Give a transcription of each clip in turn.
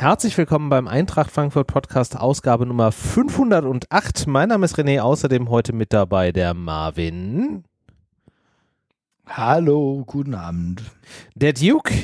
Herzlich willkommen beim Eintracht Frankfurt Podcast, Ausgabe Nummer 508. Mein Name ist René, außerdem heute mit dabei der Marvin. Hallo, guten Abend. Der Duke.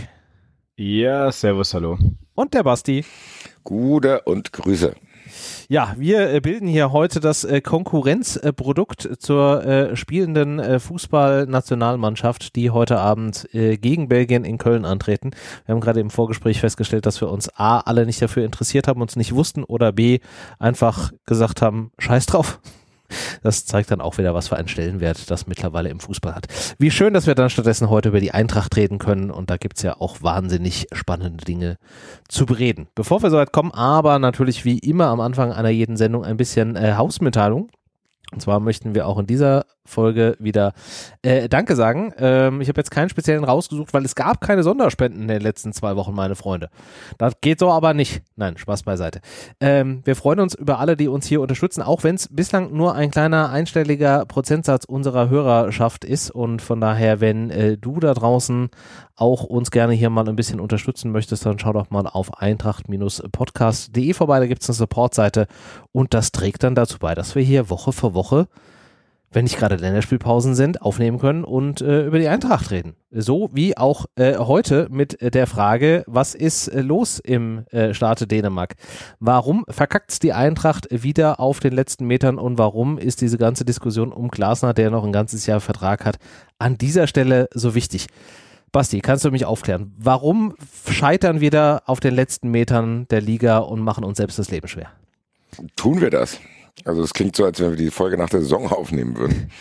Ja, servus, hallo. Und der Basti. Gute und Grüße. Ja, wir bilden hier heute das Konkurrenzprodukt zur spielenden Fußballnationalmannschaft, die heute Abend gegen Belgien in Köln antreten. Wir haben gerade im Vorgespräch festgestellt, dass wir uns A, alle nicht dafür interessiert haben, uns nicht wussten, oder B, einfach gesagt haben, scheiß drauf. Das zeigt dann auch wieder, was für einen Stellenwert das mittlerweile im Fußball hat. Wie schön, dass wir dann stattdessen heute über die Eintracht reden können, und da gibt's ja auch wahnsinnig spannende Dinge zu bereden. Bevor wir soweit kommen, aber natürlich wie immer am Anfang einer jeden Sendung ein bisschen Hausmitteilung. Und zwar möchten wir auch in dieser Folge wieder Danke sagen. Ich habe jetzt keinen speziellen rausgesucht, weil es gab keine Sonderspenden in den letzten 2 Wochen, meine Freunde. Das geht so aber nicht. Nein, Spaß beiseite. Wir freuen uns über alle, die uns hier unterstützen, auch wenn es bislang nur ein kleiner einstelliger Prozentsatz unserer Hörerschaft ist. Und von daher, wenn du da draußen auch uns gerne hier mal ein bisschen unterstützen möchtest, dann schau doch mal auf eintracht-podcast.de vorbei. Da gibt es eine Supportseite und das trägt dann dazu bei, dass wir hier Woche für Woche, wenn nicht gerade Länderspielpausen sind, aufnehmen können und über die Eintracht reden. So wie auch heute mit der Frage, was ist los im Staate Dänemark? Warum verkackt's die Eintracht wieder auf den letzten Metern und warum ist diese ganze Diskussion um Glasner, der noch ein ganzes Jahr Vertrag hat, an dieser Stelle so wichtig? Basti, kannst du mich aufklären? Warum scheitern wir da auf den letzten Metern der Liga und machen uns selbst das Leben schwer? Tun wir das? Also es klingt so, als wenn wir die Folge nach der Saison aufnehmen würden.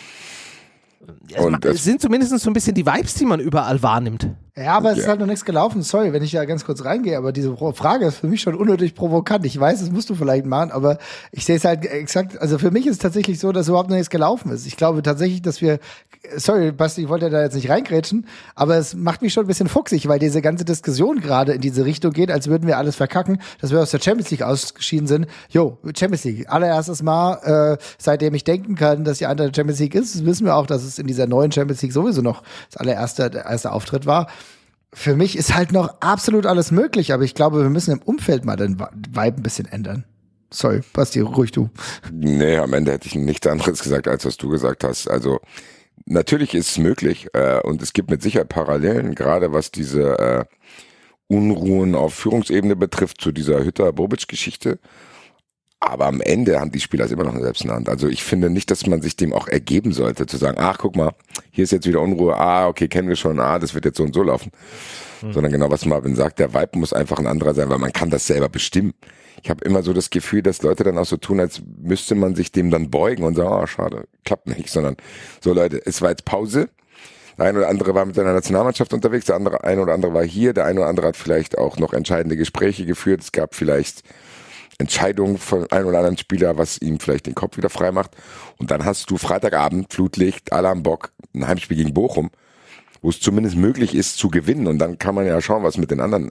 Also es sind zumindest so ein bisschen die Vibes, die man überall wahrnimmt. Ja, aber es ist halt noch nichts gelaufen. Sorry, wenn ich da ganz kurz reingehe, aber diese Frage ist für mich schon unnötig provokant. Ich weiß, das musst du vielleicht machen, aber ich sehe es halt exakt, also für mich ist es tatsächlich so, dass überhaupt noch nichts gelaufen ist. Ich glaube tatsächlich, dass wir, sorry, Basti, ich wollte da jetzt nicht reingrätschen, aber es macht mich schon ein bisschen fuchsig, weil diese ganze Diskussion gerade in diese Richtung geht, als würden wir alles verkacken, dass wir aus der Champions League ausgeschieden sind. Jo, Champions League, allererstes Mal, seitdem ich denken kann, dass die andere Champions League ist, wissen wir auch, dass es in dieser neuen Champions League sowieso noch der erste Auftritt war. Für mich ist halt noch absolut alles möglich, aber ich glaube, wir müssen im Umfeld mal den Vibe ein bisschen ändern. Sorry, Basti, ruhig du. Nee, am Ende hätte ich nichts anderes gesagt, als was du gesagt hast. Also natürlich ist es möglich und es gibt mit Sicherheit Parallelen, gerade was diese Unruhen auf Führungsebene betrifft, zu dieser Hütter-Bobic-Geschichte. Aber am Ende haben die Spieler es immer noch selbst in der Hand. Also ich finde nicht, dass man sich dem auch ergeben sollte, zu sagen, ach, guck mal, hier ist jetzt wieder Unruhe, okay, kennen wir schon, das wird jetzt so und so laufen. Sondern genau, was Marvin sagt, der Vibe muss einfach ein anderer sein, weil man kann das selber bestimmen. Ich habe immer so das Gefühl, dass Leute dann auch so tun, als müsste man sich dem dann beugen und sagen, schade, klappt nicht, sondern so, Leute, es war jetzt Pause. Der eine oder andere war mit seiner Nationalmannschaft unterwegs, der eine oder andere war hier, der eine oder andere hat vielleicht auch noch entscheidende Gespräche geführt, es gab vielleicht Entscheidung von einem oder anderen Spieler, was ihm vielleicht den Kopf wieder frei macht. Und dann hast du Freitagabend, Flutlicht, alle am Bock, ein Heimspiel gegen Bochum, wo es zumindest möglich ist zu gewinnen. Und dann kann man ja schauen, was mit den anderen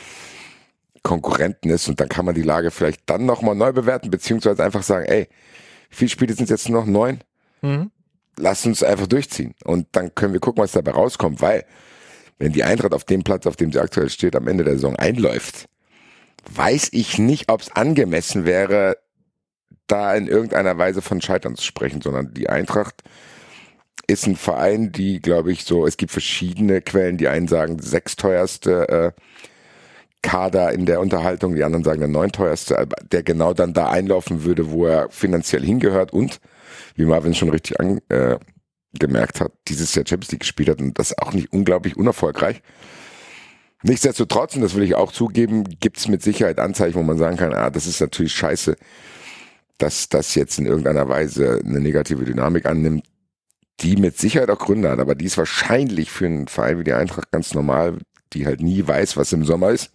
Konkurrenten ist. Und dann kann man die Lage vielleicht dann nochmal neu bewerten, beziehungsweise einfach sagen, ey, wie viele Spiele sind es jetzt noch? 9? Lass uns einfach durchziehen. Und dann können wir gucken, was dabei rauskommt. Weil, wenn die Eintracht auf dem Platz, auf dem sie aktuell steht, am Ende der Saison einläuft, weiß ich nicht, ob es angemessen wäre, da in irgendeiner Weise von Scheitern zu sprechen, sondern die Eintracht ist ein Verein, die, glaube ich, so, es gibt verschiedene Quellen, die einen sagen, 6 teuerste Kader in der Unterhaltung, die anderen sagen der 9 teuerste, der genau dann da einlaufen würde, wo er finanziell hingehört und, wie Marvin schon richtig angemerkt hat, dieses Jahr Champions League gespielt hat und das auch nicht unglaublich unerfolgreich. Nichtsdestotrotz, und das will ich auch zugeben, gibt es mit Sicherheit Anzeichen, wo man sagen kann, das ist natürlich scheiße, dass das jetzt in irgendeiner Weise eine negative Dynamik annimmt, die mit Sicherheit auch Gründe hat, aber die ist wahrscheinlich für einen Verein wie die Eintracht ganz normal, die halt nie weiß, was im Sommer ist.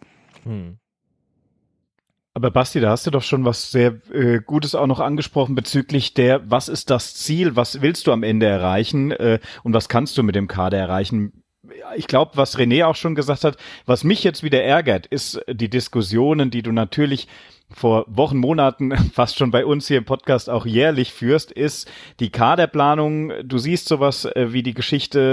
Aber Basti, da hast du doch schon was sehr Gutes auch noch angesprochen bezüglich was ist das Ziel, was willst du am Ende erreichen und was kannst du mit dem Kader erreichen? Ich glaube, was René auch schon gesagt hat, was mich jetzt wieder ärgert, ist die Diskussionen, die du natürlich vor Wochen, Monaten fast schon bei uns hier im Podcast auch jährlich führst, ist die Kaderplanung. Du siehst sowas wie die Geschichte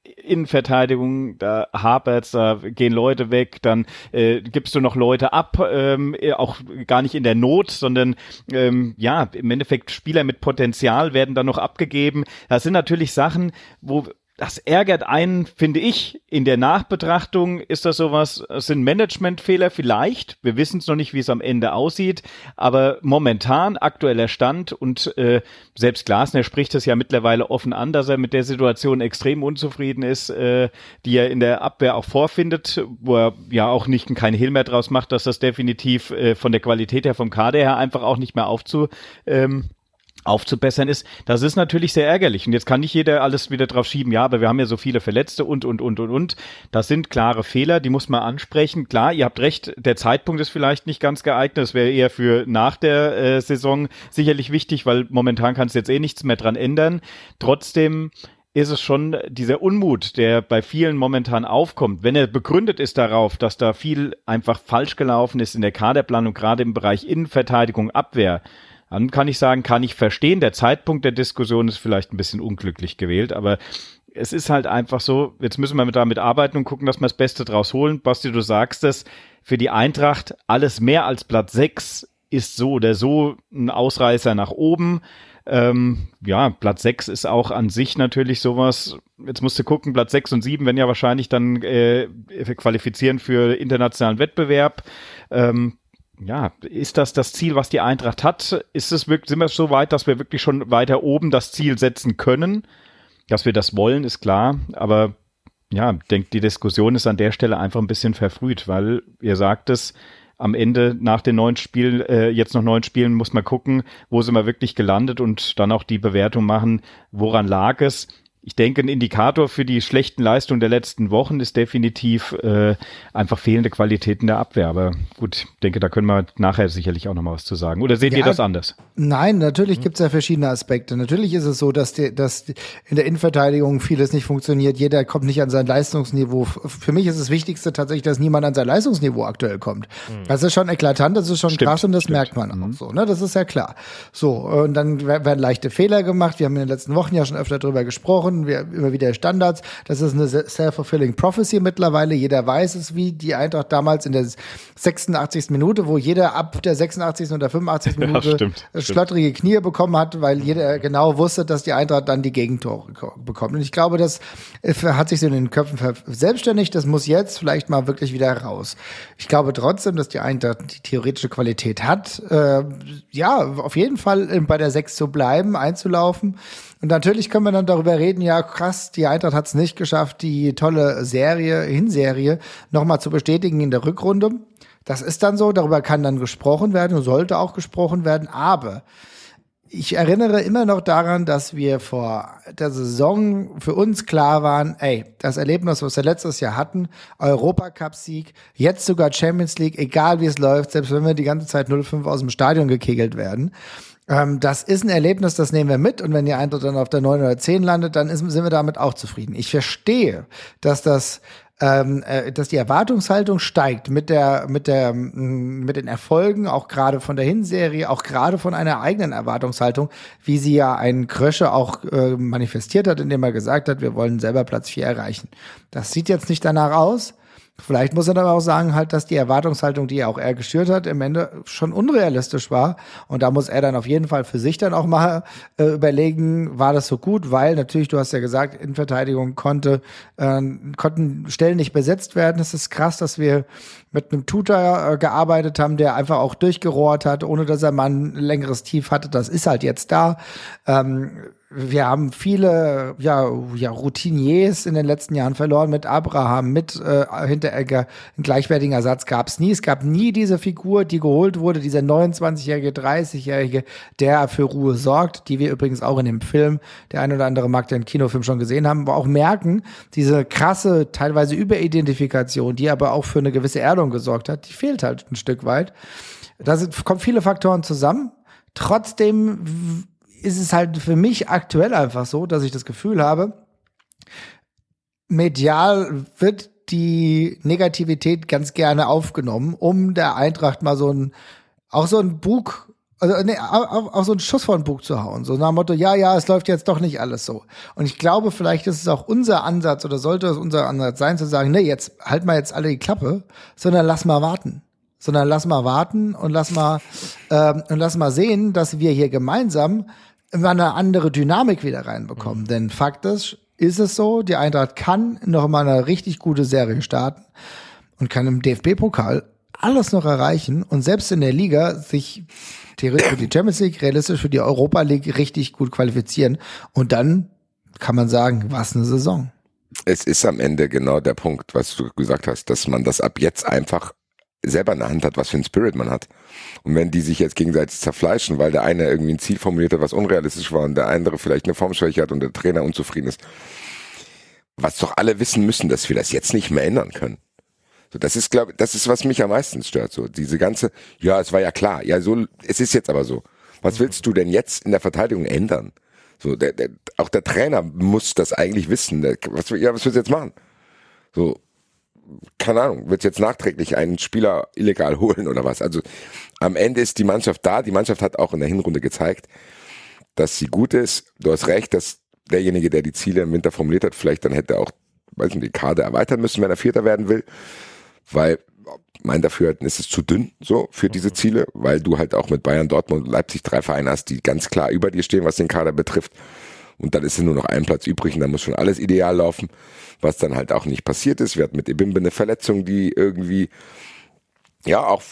Innenverteidigung, da hapert's, da gehen Leute weg, dann gibst du noch Leute ab, auch gar nicht in der Not, sondern im Endeffekt Spieler mit Potenzial werden dann noch abgegeben. Das sind natürlich Sachen, wo das ärgert einen, finde ich, in der Nachbetrachtung ist das sowas, es sind Managementfehler vielleicht, wir wissen es noch nicht, wie es am Ende aussieht, aber momentan aktueller Stand und selbst Glasner spricht es ja mittlerweile offen an, dass er mit der Situation extrem unzufrieden ist, die er in der Abwehr auch vorfindet, wo er ja auch nicht keinen Hehl mehr draus macht, dass das definitiv von der Qualität her, vom Kader her einfach auch nicht mehr aufzubessern ist, das ist natürlich sehr ärgerlich. Und jetzt kann nicht jeder alles wieder drauf schieben, ja, aber wir haben ja so viele Verletzte und. Das sind klare Fehler, die muss man ansprechen. Klar, ihr habt recht, der Zeitpunkt ist vielleicht nicht ganz geeignet. Das wäre eher für nach der Saison sicherlich wichtig, weil momentan kannst du jetzt nichts mehr dran ändern. Trotzdem ist es schon dieser Unmut, der bei vielen momentan aufkommt, wenn er begründet ist darauf, dass da viel einfach falsch gelaufen ist in der Kaderplanung, gerade im Bereich Innenverteidigung, Abwehr. Dann kann ich sagen, kann ich verstehen, der Zeitpunkt der Diskussion ist vielleicht ein bisschen unglücklich gewählt, aber es ist halt einfach so, jetzt müssen wir damit arbeiten und gucken, dass wir das Beste draus holen. Basti, du sagst es, für die Eintracht alles mehr als Platz 6 ist so oder so ein Ausreißer nach oben. Platz 6 ist auch an sich natürlich sowas, jetzt musst du gucken, Platz 6 und 7 werden ja wahrscheinlich dann qualifizieren für internationalen Wettbewerb. Ist das Ziel, was die Eintracht hat? Sind wir so weit, dass wir wirklich schon weiter oben das Ziel setzen können? Dass wir das wollen, ist klar. Aber ja, ich denke, die Diskussion ist an der Stelle einfach ein bisschen verfrüht, weil ihr sagt es, am Ende nach den 9 Spielen, jetzt noch 9 Spielen, muss man gucken, wo sind wir wirklich gelandet und dann auch die Bewertung machen, woran lag es. Ich denke, ein Indikator für die schlechten Leistungen der letzten Wochen ist definitiv einfach fehlende Qualitäten der Abwehr. Aber gut, ich denke, da können wir nachher sicherlich auch noch mal was zu sagen. Oder seht ihr das anders? Nein, natürlich gibt es ja verschiedene Aspekte. Natürlich ist es so, dass in der Innenverteidigung vieles nicht funktioniert. Jeder kommt nicht an sein Leistungsniveau. Für mich ist das Wichtigste tatsächlich, dass niemand an sein Leistungsniveau aktuell kommt. Das ist schon eklatant, das ist schon krass und das merkt man auch so. Ne? Das ist ja klar. So, und dann werden leichte Fehler gemacht. Wir haben in den letzten Wochen ja schon öfter darüber gesprochen. Wir immer wieder Standards. Das ist eine self-fulfilling prophecy mittlerweile. Jeder weiß es, wie die Eintracht damals in der 86. Minute, wo jeder ab der 86. und der 85. Minute schlottrige Knie bekommen hat, weil jeder genau wusste, dass die Eintracht dann die Gegentore bekommt. Und ich glaube, das hat sich so in den Köpfen verselbstständigt. Das muss jetzt vielleicht mal wirklich wieder raus. Ich glaube trotzdem, dass die Eintracht die theoretische Qualität hat, auf jeden Fall bei der 6 zu bleiben, einzulaufen. Und natürlich können wir dann darüber reden, ja krass, die Eintracht hat es nicht geschafft, die tolle Hinserie nochmal zu bestätigen in der Rückrunde. Das ist dann so, darüber kann dann gesprochen werden und sollte auch gesprochen werden, aber ich erinnere immer noch daran, dass wir vor der Saison für uns klar waren, das Erlebnis, was wir letztes Jahr hatten, Europacup-Sieg, jetzt sogar Champions League, egal wie es läuft, selbst wenn wir die ganze Zeit 0-5 aus dem Stadion gekegelt werden, das ist ein Erlebnis, das nehmen wir mit und wenn die Eintracht dann auf der 9 oder 10 landet, dann sind wir damit auch zufrieden. Ich verstehe, dass die Erwartungshaltung steigt mit den Erfolgen, auch gerade von der Hinserie, auch gerade von einer eigenen Erwartungshaltung, wie sie ja ein Krösche auch manifestiert hat, indem er gesagt hat, wir wollen selber Platz 4 erreichen. Das sieht jetzt nicht danach aus. Vielleicht muss er aber auch sagen, halt, dass die Erwartungshaltung, die auch er geschürt hat, im Ende schon unrealistisch war. Und da muss er dann auf jeden Fall für sich dann auch mal überlegen, war das so gut? Weil natürlich, du hast ja gesagt, Innenverteidigung konnten Stellen nicht besetzt werden. Es ist krass, dass wir mit einem Tutor gearbeitet haben, der einfach auch durchgerohrt hat, ohne dass er mal ein längeres Tief hatte. Das ist halt jetzt da. Wir haben viele Routiniers in den letzten Jahren verloren, mit Abraham, mit Hinteregger. Einen gleichwertigen Ersatz gab es nie. Es gab nie diese Figur, die geholt wurde, dieser 29-jährige, 30-jährige, der für Ruhe sorgt, die wir übrigens auch in dem Film, der ein oder andere mag den Kinofilm schon gesehen haben, aber auch merken, diese krasse, teilweise Überidentifikation, die aber auch für eine gewisse Erdung gesorgt hat, die fehlt halt ein Stück weit. Da kommen viele Faktoren zusammen. Trotzdem ist es halt für mich aktuell einfach so, dass ich das Gefühl habe, medial wird die Negativität ganz gerne aufgenommen, um der Eintracht mal so ein Bug Also auf so einen Schuss vor den Bug zu hauen, so nach dem Motto, ja, es läuft jetzt doch nicht alles so. Und ich glaube, vielleicht ist es auch unser Ansatz oder sollte es unser Ansatz sein, zu sagen, nee, jetzt halt mal jetzt alle die Klappe, sondern lass mal warten. Und lass mal sehen, dass wir hier gemeinsam eine andere Dynamik wieder reinbekommen. Denn faktisch ist es so, die Eintracht kann noch mal eine richtig gute Serie starten und kann im DFB-Pokal alles noch erreichen und selbst in der Liga sich theoretisch für die Champions League, realistisch für die Europa League richtig gut qualifizieren. Und dann kann man sagen, was eine Saison. Es ist am Ende genau der Punkt, was du gesagt hast, dass man das ab jetzt einfach selber in der Hand hat, was für ein Spirit man hat. Und wenn die sich jetzt gegenseitig zerfleischen, weil der eine irgendwie ein Ziel formuliert hat, was unrealistisch war und der andere vielleicht eine Formschwäche hat und der Trainer unzufrieden ist, was doch alle wissen müssen, dass wir das jetzt nicht mehr ändern können. So, das ist, glaube ich, das ist, was mich am meisten stört. So, diese ganze, ja, es war ja klar, ja, so, es ist jetzt aber so. Was willst du denn jetzt in der Verteidigung ändern? So, auch der Trainer muss das eigentlich wissen. Was willst du jetzt machen? So, keine Ahnung, willst du jetzt nachträglich einen Spieler illegal holen oder was? Also, am Ende ist die Mannschaft da. Die Mannschaft hat auch in der Hinrunde gezeigt, dass sie gut ist. Du hast recht, dass derjenige, der die Ziele im Winter formuliert hat, vielleicht dann hätte auch, weiß nicht, die Kader erweitern müssen, wenn er Vierter werden will. Weil mein Dafürhalten ist es zu dünn so für diese Ziele, weil du halt auch mit Bayern, Dortmund und Leipzig 3 Vereine hast, die ganz klar über dir stehen, was den Kader betrifft. Und dann ist nur noch ein Platz übrig und dann muss schon alles ideal laufen, was dann halt auch nicht passiert ist. Wir hatten mit Ebimbe eine Verletzung, die irgendwie ja auch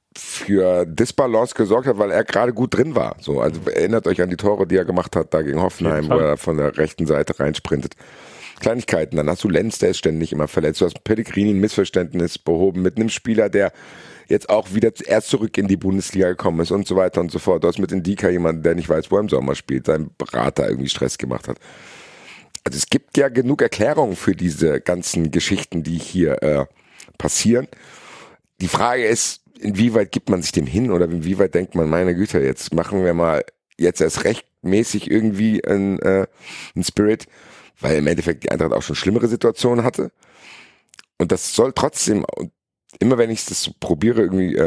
für Disbalance gesorgt hat, weil er gerade gut drin war. So, also erinnert euch an die Tore, die er gemacht hat da gegen Hoffenheim, wo er von der rechten Seite reinsprintet. Kleinigkeiten, dann hast du Lenz, der ist ständig immer verletzt, du hast Pellegrini ein Missverständnis behoben mit einem Spieler, der jetzt auch wieder erst zurück in die Bundesliga gekommen ist und so weiter und so fort. Du hast mit Ndika jemanden, der nicht weiß, wo er im Sommer spielt, sein Berater irgendwie Stress gemacht hat. Also es gibt ja genug Erklärungen für diese ganzen Geschichten, die hier passieren. Die Frage ist, inwieweit gibt man sich dem hin oder inwieweit denkt man, meine Güte, jetzt machen wir mal jetzt erst rechtmäßig irgendwie ein Spirit, weil im Endeffekt die Eintracht auch schon schlimmere Situationen hatte. Und das soll trotzdem, immer wenn ich das so probiere, irgendwie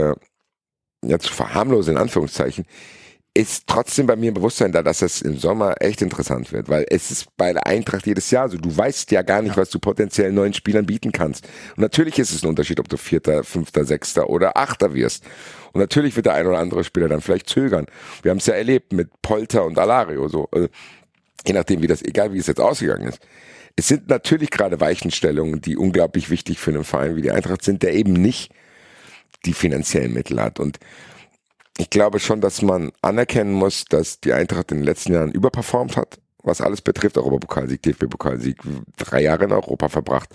zu verharmlosen, in Anführungszeichen, ist trotzdem bei mir ein Bewusstsein da, dass das im Sommer echt interessant wird, weil es ist bei der Eintracht jedes Jahr so, du weißt ja gar nicht, was du potenziell neuen Spielern bieten kannst. Und natürlich ist es ein Unterschied, ob du 4., 5., 6. oder 8. wirst. Und natürlich wird der ein oder andere Spieler dann vielleicht zögern. Wir haben es ja erlebt mit Polter und Alario, so. Je nachdem, egal wie es jetzt ausgegangen ist. Es sind natürlich gerade Weichenstellungen, die unglaublich wichtig für einen Verein wie die Eintracht sind, der eben nicht die finanziellen Mittel hat. Und ich glaube schon, dass man anerkennen muss, dass die Eintracht in den letzten Jahren überperformt hat, was alles betrifft. Europapokalsieg, DFB-Pokalsieg, 3 Jahre in Europa verbracht.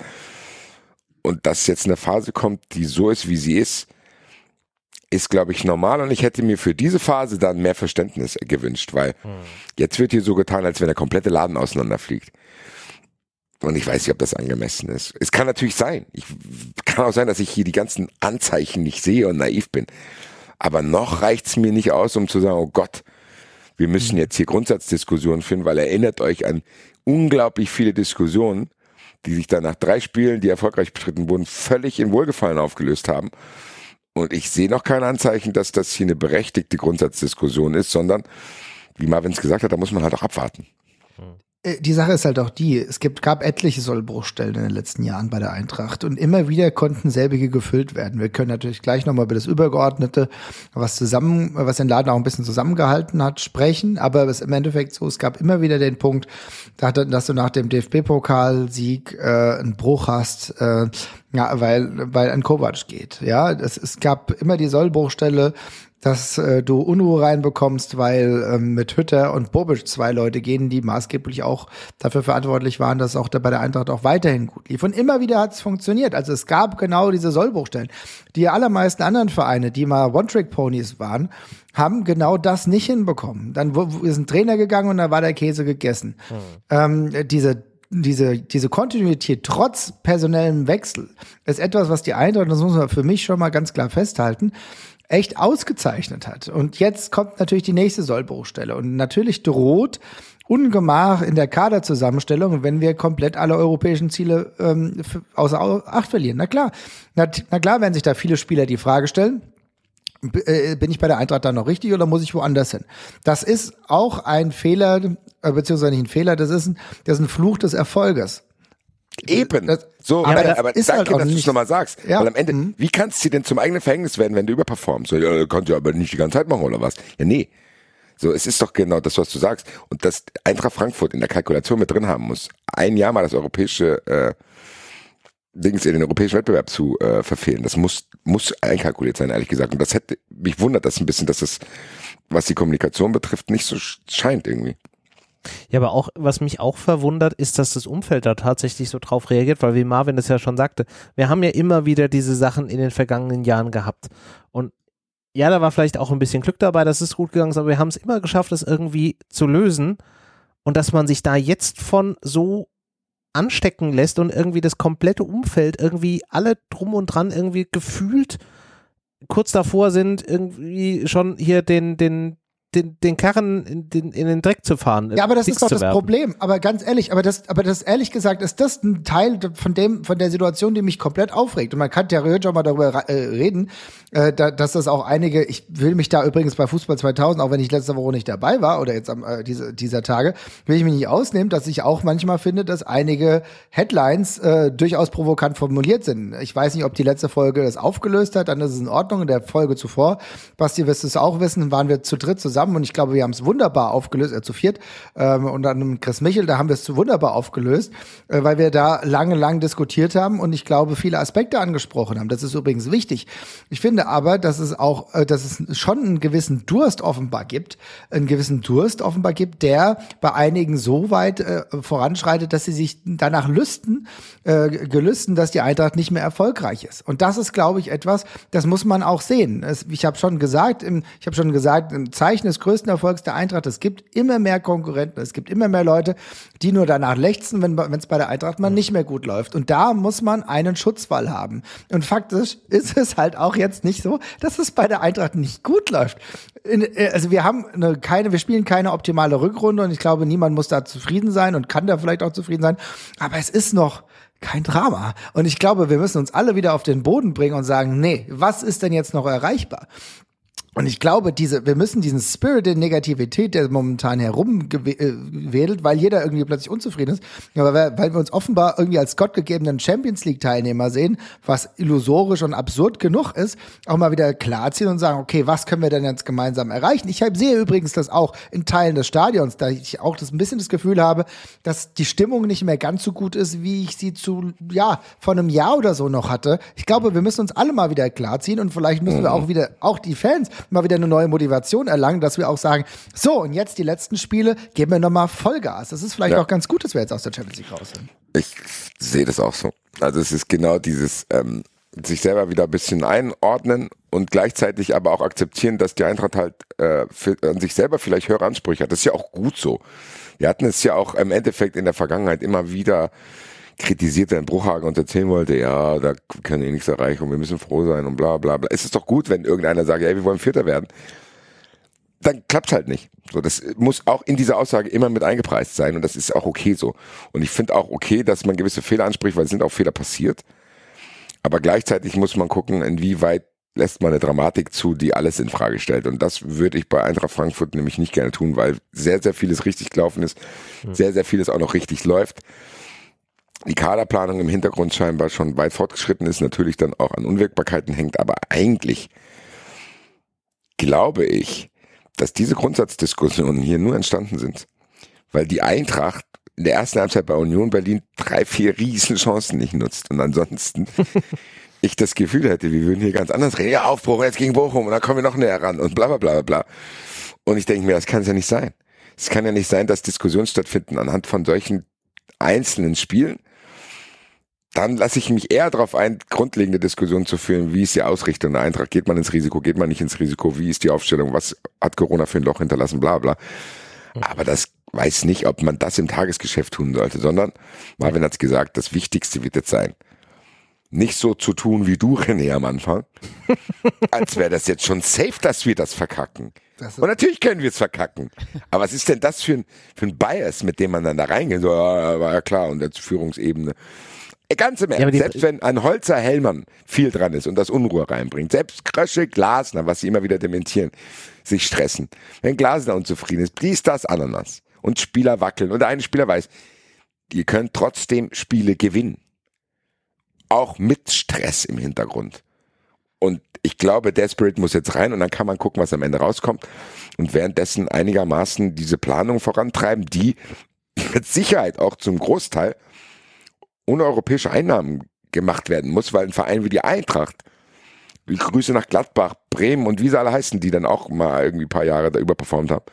Und dass jetzt eine Phase kommt, die so ist, wie sie ist, glaube ich, normal. Und ich hätte mir für diese Phase dann mehr Verständnis gewünscht, weil jetzt wird hier so getan, als wenn der komplette Laden auseinanderfliegt. Und ich weiß nicht, ob das angemessen ist. Es kann natürlich sein. Kann auch sein, dass ich hier die ganzen Anzeichen nicht sehe und naiv bin. Aber noch reicht's mir nicht aus, um zu sagen, oh Gott, wir müssen jetzt hier Grundsatzdiskussionen führen, weil erinnert euch an unglaublich viele Diskussionen, die sich dann nach 3 Spielen, die erfolgreich bestritten wurden, völlig in Wohlgefallen aufgelöst haben. Und ich sehe noch kein Anzeichen, dass das hier eine berechtigte Grundsatzdiskussion ist, sondern, wie Marvin es gesagt hat, da muss man halt auch abwarten. Die Sache ist halt auch gab etliche Sollbruchstellen in den letzten Jahren bei der Eintracht und immer wieder konnten selbige gefüllt werden. Wir können natürlich gleich nochmal über das Übergeordnete, was den Laden auch ein bisschen zusammengehalten hat, sprechen, aber es ist im Endeffekt so, es gab immer wieder den Punkt, dass du nach dem DFB-Pokalsieg einen Bruch hast, weil ein Kovac geht. Ja, es gab immer die Sollbruchstelle, dass du Unruhe reinbekommst, weil mit Hütter und Bobic 2 Leute gehen, die maßgeblich auch dafür verantwortlich waren, dass auch bei der Eintracht auch weiterhin gut lief. Und immer wieder hat es funktioniert. Also es gab genau diese Sollbruchstellen. Die allermeisten anderen Vereine, die mal One-Trick-Ponys waren, haben genau das nicht hinbekommen. Dann ist ein Trainer gegangen und da war der Käse gegessen. Diese Kontinuität trotz personellem Wechsel ist etwas, was die Eintracht, das muss man für mich schon mal ganz klar festhalten, echt ausgezeichnet hat. Und jetzt kommt natürlich die nächste Sollbruchstelle. Und natürlich droht Ungemach in der Kaderzusammenstellung, wenn wir komplett alle europäischen Ziele außer Acht verlieren. Na klar werden sich da viele Spieler die Frage stellen, bin ich bei der Eintracht dann noch richtig oder muss ich woanders hin? Das ist auch ein Fehler, beziehungsweise nicht ein Fehler, das ist ein Fluch des Erfolges. Eben. Das, so, aber aber ist danke, halt dass du es nochmal sagst. Ja. Weil am Ende, wie kann es dir denn zum eigenen Verhängnis werden, wenn du überperformst? So, ja, kannst du aber nicht die ganze Zeit machen, oder was? Ja, nee. So, es ist doch genau das, was du sagst. Und dass Eintracht Frankfurt in der Kalkulation mit drin haben muss, ein Jahr mal das europäische in den europäischen Wettbewerb zu verfehlen, das muss einkalkuliert sein, ehrlich gesagt. Und das hätte mich wundert das ein bisschen, dass es, was die Kommunikation betrifft, nicht so scheint irgendwie. Ja, aber auch, was mich auch verwundert, ist, dass das Umfeld da tatsächlich so drauf reagiert, weil wie Marvin es ja schon sagte, wir haben ja immer wieder diese Sachen in den vergangenen Jahren gehabt. Und ja, da war vielleicht auch ein bisschen Glück dabei, dass es gut gegangen ist, aber wir haben es immer geschafft, es irgendwie zu lösen. Und dass man sich da jetzt von so anstecken lässt und irgendwie das komplette Umfeld, irgendwie alle drum und dran irgendwie gefühlt kurz davor sind, irgendwie schon hier den Karren in den Dreck zu fahren. Ja, aber das ist doch das Problem. Aber ganz ehrlich, aber das ehrlich gesagt, ist das ein Teil von der Situation, die mich komplett aufregt. Und man kann theoretisch auch mal darüber reden, dass das auch einige, ich will mich da übrigens bei Fußball 2000, auch wenn ich letzte Woche nicht dabei war oder jetzt dieser Tage, will ich mich nicht ausnehmen, dass ich auch manchmal finde, dass einige Headlines durchaus provokant formuliert sind. Ich weiß nicht, ob die letzte Folge das aufgelöst hat, dann ist es in Ordnung. In der Folge zuvor, Basti, wirst du es auch wissen, waren wir zu dritt zusammen und ich glaube, wir haben es wunderbar aufgelöst, zu viert, und dann mit Chris Michel, da haben wir es wunderbar aufgelöst, weil wir da lange diskutiert haben und ich glaube, viele Aspekte angesprochen haben. Das ist übrigens wichtig. Ich finde aber, dass es schon einen gewissen Durst offenbar gibt, der bei einigen so weit voranschreitet, dass sie sich danach gelüsten, dass die Eintracht nicht mehr erfolgreich ist. Und das ist, glaube ich, etwas, das muss man auch sehen. Ich habe schon gesagt, im Zeichen des größten Erfolgs der Eintracht, es gibt immer mehr Konkurrenten, es gibt immer mehr Leute, die nur danach lechzen, wenn es bei der Eintracht mal nicht mehr gut läuft. Und da muss man einen Schutzwall haben. Und faktisch ist es halt auch jetzt nicht so, dass es bei der Eintracht nicht gut läuft. Also wir spielen keine optimale Rückrunde und ich glaube, niemand muss da zufrieden sein und kann da vielleicht auch zufrieden sein. Aber es ist noch kein Drama. Und ich glaube, wir müssen uns alle wieder auf den Boden bringen und sagen, nee, was ist denn jetzt noch erreichbar? Und ich glaube, wir müssen diesen Spirit der Negativität, der momentan herumwedelt, weil jeder irgendwie plötzlich unzufrieden ist, aber weil wir uns offenbar irgendwie als gottgegebenen Champions-League-Teilnehmer sehen, was illusorisch und absurd genug ist, auch mal wieder klarziehen und sagen, okay, was können wir denn jetzt gemeinsam erreichen? Ich sehe übrigens das auch in Teilen des Stadions, da ich auch ein bisschen das Gefühl habe, dass die Stimmung nicht mehr ganz so gut ist, wie ich sie vor einem Jahr oder so noch hatte. Ich glaube, wir müssen uns alle mal wieder klarziehen und vielleicht müssen wir auch die Fans mal wieder eine neue Motivation erlangen, dass wir auch sagen, so, und jetzt die letzten Spiele, geben wir nochmal Vollgas. Das ist vielleicht auch ganz gut, dass wir jetzt aus der Champions League raus sind. Ich sehe das auch so. Also es ist genau dieses sich selber wieder ein bisschen einordnen und gleichzeitig aber auch akzeptieren, dass die Eintracht halt an sich selber vielleicht höhere Ansprüche hat. Das ist ja auch gut so. Wir hatten es ja auch im Endeffekt in der Vergangenheit immer wieder kritisiert, wenn Bruchhagen uns erzählen wollte, ja, da können wir nichts erreichen und wir müssen froh sein und bla bla bla. Es ist doch gut, wenn irgendeiner sagt, ey, wir wollen Vierter werden. Dann klappt's halt nicht. So, das muss auch in dieser Aussage immer mit eingepreist sein und das ist auch okay so. Und ich finde auch okay, dass man gewisse Fehler anspricht, weil es sind auch Fehler passiert. Aber gleichzeitig muss man gucken, inwieweit lässt man eine Dramatik zu, die alles in Frage stellt. Und das würde ich bei Eintracht Frankfurt nämlich nicht gerne tun, weil sehr, sehr vieles richtig gelaufen ist, sehr, sehr vieles auch noch richtig läuft. Die Kaderplanung im Hintergrund scheinbar schon weit fortgeschritten ist, natürlich dann auch an Unwägbarkeiten hängt, aber eigentlich glaube ich, dass diese Grundsatzdiskussionen hier nur entstanden sind, weil die Eintracht in der ersten Halbzeit bei Union Berlin 3-4 Riesenchancen nicht nutzt und ansonsten ich das Gefühl hätte, wir würden hier ganz anders reden, ja, Aufbruch jetzt gegen Bochum und dann kommen wir noch näher ran und bla bla bla bla. Und ich denke mir, das kann es ja nicht sein. Es kann ja nicht sein, dass Diskussionen stattfinden anhand von solchen einzelnen Spielen. Dann lasse ich mich eher darauf ein, grundlegende Diskussionen zu führen, wie ist die Ausrichtung der Eintracht, geht man ins Risiko, geht man nicht ins Risiko, wie ist die Aufstellung, was hat Corona für ein Loch hinterlassen, bla bla. Aber das weiß nicht, ob man das im Tagesgeschäft tun sollte, sondern, Marvin hat's gesagt, das Wichtigste wird jetzt sein, nicht so zu tun wie du, René, am Anfang, als wäre das jetzt schon safe, dass wir das verkacken. Und natürlich können wir es verkacken. Aber was ist denn das für ein Bias, mit dem man dann da reingeht? So, ja, war ja klar, und jetzt Führungsebene. Ganz im Ernst, selbst wenn ein Holzer Hellmann viel dran ist und das Unruhe reinbringt, selbst Krösche, Glasner, was sie immer wieder dementieren, sich stressen. Wenn Glasner unzufrieden ist, das Ananas und Spieler wackeln und der eine Spieler weiß, ihr könnt trotzdem Spiele gewinnen. Auch mit Stress im Hintergrund. Und ich glaube, der Spirit muss jetzt rein und dann kann man gucken, was am Ende rauskommt und währenddessen einigermaßen diese Planung vorantreiben, die mit Sicherheit auch zum Großteil ohne europäische Einnahmen gemacht werden muss, weil ein Verein wie die Eintracht, Grüße nach Gladbach, Bremen und wie sie alle heißen, die dann auch mal irgendwie ein paar Jahre da überperformt haben,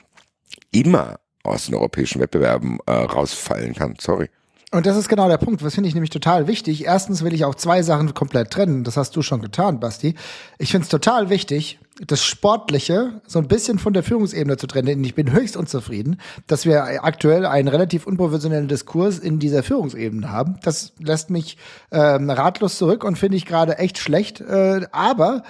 immer aus den europäischen Wettbewerben rausfallen kann. Sorry. Und das ist genau der Punkt, was finde ich nämlich total wichtig. Erstens will ich auch zwei Sachen komplett trennen. Das hast du schon getan, Basti. Ich finde es total wichtig, das Sportliche so ein bisschen von der Führungsebene zu trennen. Denn ich bin höchst unzufrieden, dass wir aktuell einen relativ unprofessionellen Diskurs in dieser Führungsebene haben. Das lässt mich ratlos zurück und finde ich gerade echt schlecht. Aber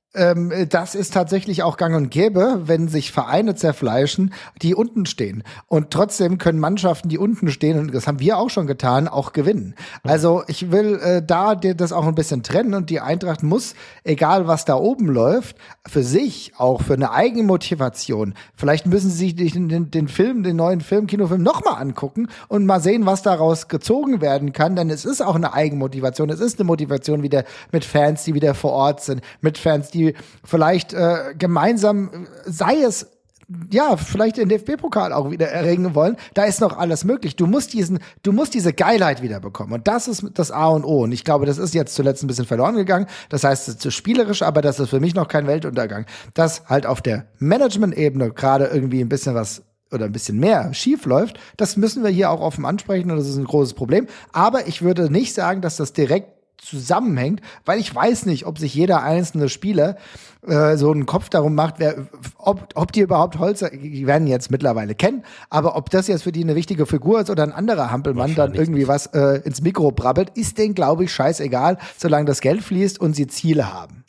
das ist tatsächlich auch gang und gäbe, wenn sich Vereine zerfleischen, die unten stehen. Und trotzdem können Mannschaften, die unten stehen, und das haben wir auch schon getan, auch gewinnen. Also ich will da das auch ein bisschen trennen und die Eintracht muss, egal was da oben läuft, für sich auch für eine eigene Motivation, vielleicht müssen sie sich den neuen Kinofilm nochmal angucken und mal sehen, was daraus gezogen werden kann, denn es ist auch eine Eigenmotivation, es ist eine Motivation wieder mit Fans, die wieder vor Ort sind, mit Fans, die vielleicht gemeinsam, sei es ja, vielleicht den DFB-Pokal auch wieder erringen wollen, da ist noch alles möglich. Du musst diese Geilheit wieder bekommen. Und das ist das A und O. Und ich glaube, das ist jetzt zuletzt ein bisschen verloren gegangen. Das heißt, es ist spielerisch, aber das ist für mich noch kein Weltuntergang. Dass halt auf der Management-Ebene gerade irgendwie ein bisschen was oder ein bisschen mehr schief läuft, das müssen wir hier auch offen ansprechen und das ist ein großes Problem. Aber ich würde nicht sagen, dass das direkt zusammenhängt, weil ich weiß nicht, ob sich jeder einzelne Spieler so einen Kopf darum macht, ob die überhaupt Holzer, die werden jetzt mittlerweile kennen, aber ob das jetzt für die eine wichtige Figur ist oder ein anderer Hampelmann dann irgendwie nicht was ins Mikro brabbelt, ist denen, glaube ich, scheißegal, solange das Geld fließt und sie Ziele haben.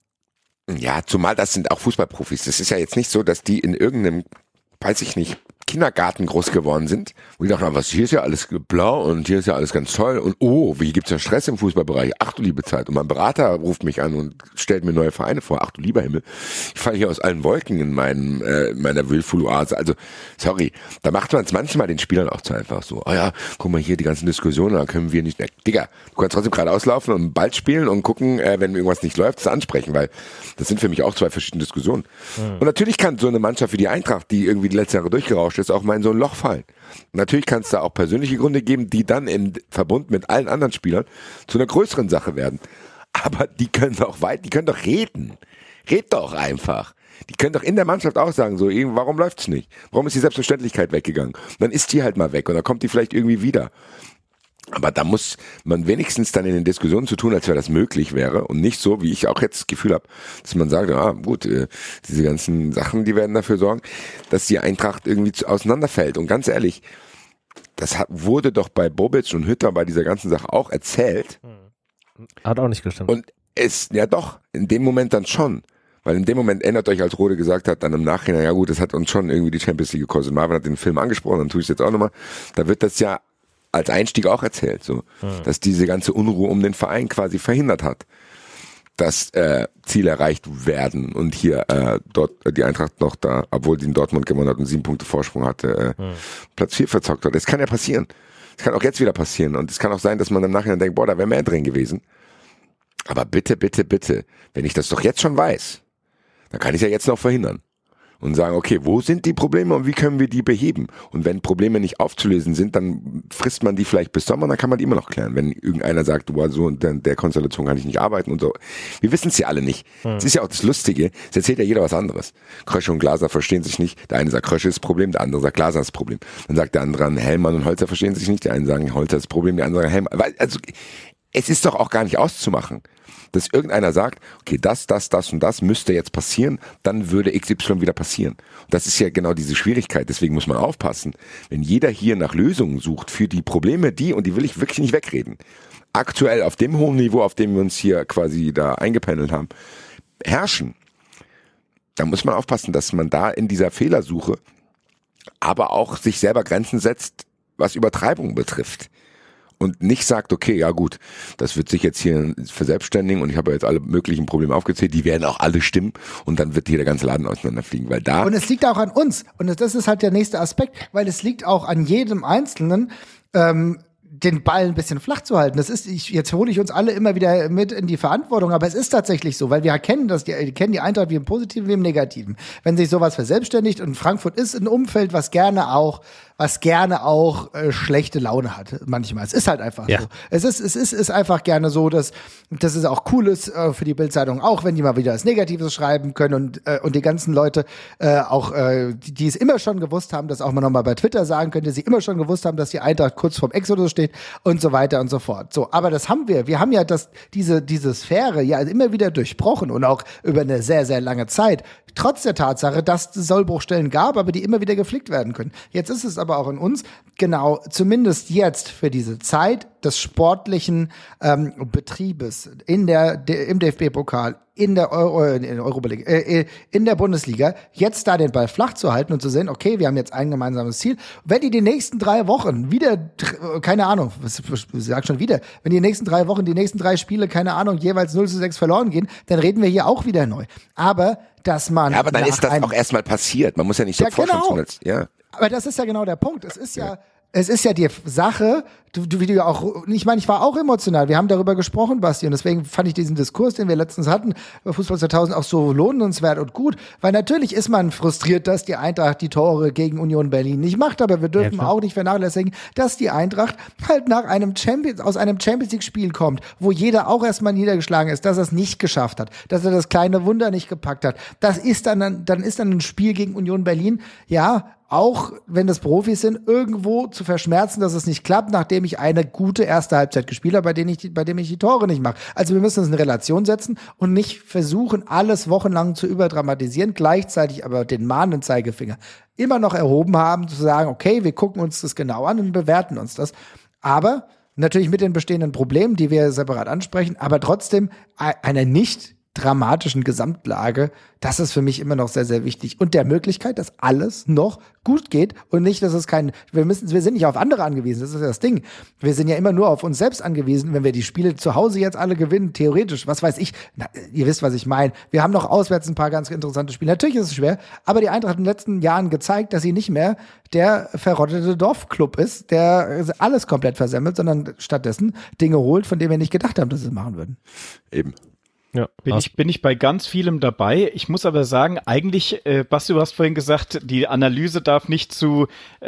Ja, zumal das sind auch Fußballprofis. Das ist ja jetzt nicht so, dass die in irgendeinem, weiß ich nicht, Kindergarten groß geworden sind. Und die dachten, was, hier ist ja alles blau und hier ist ja alles ganz toll. Und wie gibt's ja Stress im Fußballbereich? Ach du liebe Zeit. Und mein Berater ruft mich an und stellt mir neue Vereine vor. Ach du lieber Himmel. Ich falle hier aus allen Wolken in meiner Willful-Oase. Also, sorry. Da macht man es manchmal den Spielern auch zu einfach so. Oh ja, guck mal hier, die ganzen Diskussionen, da können wir nicht. Digga, du kannst trotzdem gerade auslaufen und einen Ball spielen und gucken, wenn irgendwas nicht läuft, das ansprechen, weil das sind für mich auch zwei verschiedene Diskussionen. Und natürlich kann so eine Mannschaft wie die Eintracht, die irgendwie die letzten Jahre durchgerauscht ist, auch mal in so ein Loch fallen. Natürlich kann es da auch persönliche Gründe geben, die dann im Verbund mit allen anderen Spielern zu einer größeren Sache werden. Aber die können doch reden. Red doch einfach. Die können doch in der Mannschaft auch sagen, so, warum läuft's nicht? Warum ist die Selbstverständlichkeit weggegangen? Dann ist die halt mal weg und dann kommt die vielleicht irgendwie wieder. Aber da muss man wenigstens dann in den Diskussionen zu tun, als wäre das möglich wäre und nicht so, wie ich auch jetzt das Gefühl habe, dass man sagt, gut, diese ganzen Sachen, die werden dafür sorgen, dass die Eintracht irgendwie auseinanderfällt. Und ganz ehrlich, das wurde doch bei Bobic und Hütter bei dieser ganzen Sache auch erzählt. Hat auch nicht gestimmt. Und ja doch, in dem Moment dann schon. Weil in dem Moment erinnert euch, als Rode gesagt hat, dann im Nachhinein, ja gut, das hat uns schon irgendwie die Champions League gekostet. Marvin hat den Film angesprochen, dann tue ich es jetzt auch nochmal. Da wird das ja als Einstieg auch erzählt, so, dass diese ganze Unruhe um den Verein quasi verhindert hat, dass Ziele erreicht werden und hier dort die Eintracht noch da, obwohl die in Dortmund gewonnen hat und 7 Punkte Vorsprung hatte, Platz 4 verzockt hat. Das kann ja passieren. Das kann auch jetzt wieder passieren und es kann auch sein, dass man im Nachhinein denkt, da wäre mehr drin gewesen. Aber bitte, bitte, bitte, wenn ich das doch jetzt schon weiß, dann kann ich es ja jetzt noch verhindern. Und sagen, okay, wo sind die Probleme und wie können wir die beheben? Und wenn Probleme nicht aufzulösen sind, dann frisst man die vielleicht bis Sommer, dann kann man die immer noch klären. Wenn irgendeiner sagt, so und der Konstellation kann ich nicht arbeiten und so. Wir wissen es ja alle nicht. Es ist ja auch das Lustige, es erzählt ja jeder was anderes. Krösche und Glasner verstehen sich nicht. Der eine sagt, Krösche ist das Problem, der andere sagt, Glasner ist das Problem. Dann sagt der andere, Hellmann und Holzer verstehen sich nicht. Der eine sagen, Holzer ist das Problem, der andere Hellmann. Also, es ist doch auch gar nicht auszumachen, dass irgendeiner sagt, okay, das und das müsste jetzt passieren, dann würde XY wieder passieren. Und das ist ja genau diese Schwierigkeit, deswegen muss man aufpassen. Wenn jeder hier nach Lösungen sucht für die Probleme, und die will ich wirklich nicht wegreden, aktuell auf dem hohen Niveau, auf dem wir uns hier quasi da eingependelt haben, herrschen, dann muss man aufpassen, dass man da in dieser Fehlersuche aber auch sich selber Grenzen setzt, was Übertreibung betrifft. und nicht sagt, okay, ja gut, das wird sich jetzt hier verselbstständigen und ich habe jetzt alle möglichen Probleme aufgezählt, die werden auch alle stimmen und dann wird hier der ganze Laden auseinanderfliegen, weil da... Und es liegt auch an uns und das ist halt der nächste Aspekt, weil es liegt auch an jedem Einzelnen, den Ball ein bisschen flach zu halten. Jetzt hole ich uns alle immer wieder mit in die Verantwortung, aber es ist tatsächlich so, weil wir kennen die Eintracht wie im Positiven wie im Negativen. Wenn sich sowas verselbstständigt und Frankfurt ist ein Umfeld, was gerne auch schlechte Laune hat manchmal. Es ist halt einfach so. Es ist einfach gerne so, dass es auch cool ist für die Bild-Zeitung, auch wenn die mal wieder was Negatives schreiben können und die ganzen Leute die es immer schon gewusst haben, das auch mal nochmal bei Twitter sagen können, die sie immer schon gewusst haben, dass die Eintracht kurz vorm Exodus steht und so weiter und so fort. So, aber das haben wir. Wir haben ja diese Sphäre ja immer wieder durchbrochen und auch über eine sehr, sehr lange Zeit. Trotz der Tatsache, dass es Sollbruchstellen gab, aber die immer wieder geflickt werden können. Jetzt ist es aber auch in uns, genau, zumindest jetzt für diese Zeit des sportlichen Betriebes im DFB-Pokal, in der in der Bundesliga, jetzt da den Ball flach zu halten und zu sehen, okay, wir haben jetzt ein gemeinsames Ziel. Wenn die nächsten 3 Wochen wieder, keine Ahnung, ich sag schon wieder, wenn die nächsten 3 Wochen, die nächsten 3 Spiele, keine Ahnung, jeweils 0-6 verloren gehen, dann reden wir hier auch wieder neu. Aber dass man... Ja, aber dann ist das auch erstmal passiert. Man muss ja nicht so genau. Aber das ist ja genau der Punkt. Es ist ja die Sache, wie du ja auch, ich meine, ich war auch emotional. Wir haben darüber gesprochen, Basti, und deswegen fand ich diesen Diskurs, den wir letztens hatten, bei Fußball 2000 auch so lohnenswert und gut, weil natürlich ist man frustriert, dass die Eintracht die Tore gegen Union Berlin nicht macht, aber wir dürfen auch nicht vernachlässigen, dass die Eintracht halt aus einem Champions League Spiel kommt, wo jeder auch erstmal niedergeschlagen ist, dass er es nicht geschafft hat, dass er das kleine Wunder nicht gepackt hat. Das ist dann ein Spiel gegen Union Berlin, ja, auch wenn das Profis sind, irgendwo zu verschmerzen, dass es nicht klappt, nachdem ich eine gute erste Halbzeit gespielt habe, bei dem ich die Tore nicht mache. Also wir müssen es in Relation setzen und nicht versuchen, alles wochenlang zu überdramatisieren, gleichzeitig aber den mahnenden Zeigefinger immer noch erhoben haben, zu sagen, okay, wir gucken uns das genau an und bewerten uns das. Aber natürlich mit den bestehenden Problemen, die wir separat ansprechen, aber trotzdem einer nicht dramatischen Gesamtlage, das ist für mich immer noch sehr, sehr wichtig. Und der Möglichkeit, dass alles noch gut geht und nicht, dass es wir sind nicht auf andere angewiesen, das ist ja das Ding. Wir sind ja immer nur auf uns selbst angewiesen, wenn wir die Spiele zu Hause jetzt alle gewinnen, theoretisch, was weiß ich, ihr wisst, was ich meine. Wir haben noch auswärts ein paar ganz interessante Spiele. Natürlich ist es schwer, aber die Eintracht hat in den letzten Jahren gezeigt, dass sie nicht mehr der verrottete Dorfclub ist, der alles komplett versemmelt, sondern stattdessen Dinge holt, von denen wir nicht gedacht haben, dass sie es machen würden. Eben. Ja, bin ich bei ganz vielem dabei. Ich muss aber sagen, eigentlich, Basti, du hast vorhin gesagt, die Analyse darf nicht zu,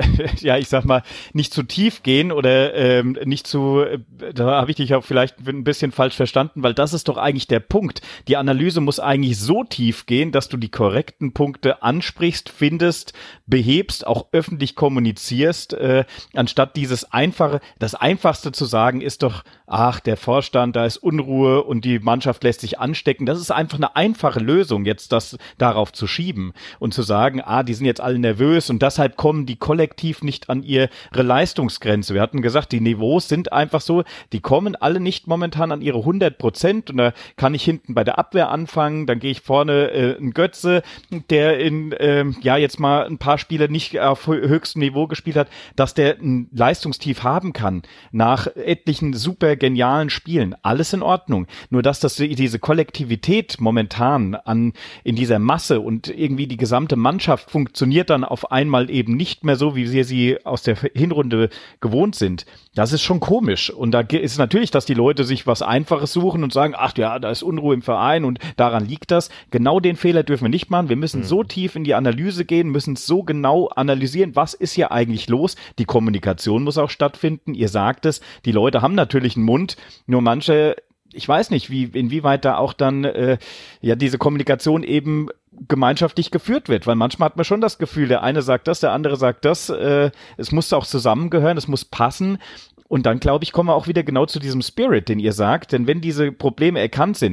nicht zu tief gehen oder nicht zu, da habe ich dich auch vielleicht ein bisschen falsch verstanden, weil das ist doch eigentlich der Punkt. Die Analyse muss eigentlich so tief gehen, dass du die korrekten Punkte ansprichst, findest, behebst, auch öffentlich kommunizierst, anstatt das Einfachste zu sagen ist doch, ach, der Vorstand, da ist Unruhe und die Mannschaft lässt sich anstecken. Das ist einfach eine einfache Lösung, jetzt das darauf zu schieben und zu sagen, die sind jetzt alle nervös und deshalb kommen die kollektiv nicht an ihre Leistungsgrenze. Wir hatten gesagt, die Niveaus sind einfach so, die kommen alle nicht momentan an ihre 100% und da kann ich hinten bei der Abwehr anfangen, dann gehe ich vorne ein Götze, der jetzt mal ein paar Spiele nicht auf höchstem Niveau gespielt hat, dass der ein Leistungstief haben kann nach etlichen super genialen Spielen. Alles in Ordnung. Nur dass diese Kollektivität momentan in dieser Masse und irgendwie die gesamte Mannschaft funktioniert dann auf einmal eben nicht mehr so, wie wir sie aus der Hinrunde gewohnt sind. Das ist schon komisch. Und da ist natürlich, dass die Leute sich was Einfaches suchen und sagen, ach ja, da ist Unruhe im Verein und daran liegt das. Genau den Fehler dürfen wir nicht machen. Wir müssen so tief in die Analyse gehen, müssen so genau analysieren, was ist hier eigentlich los. Die Kommunikation muss auch stattfinden. Ihr sagt es, die Leute haben natürlich einen Mund, nur manche, ich weiß nicht, inwieweit da auch dann diese Kommunikation eben gemeinschaftlich geführt wird, weil manchmal hat man schon das Gefühl, der eine sagt das, der andere sagt das, es muss auch zusammengehören, es muss passen und dann, glaube ich, kommen wir auch wieder genau zu diesem Spirit, den ihr sagt, denn wenn diese Probleme erkannt sind,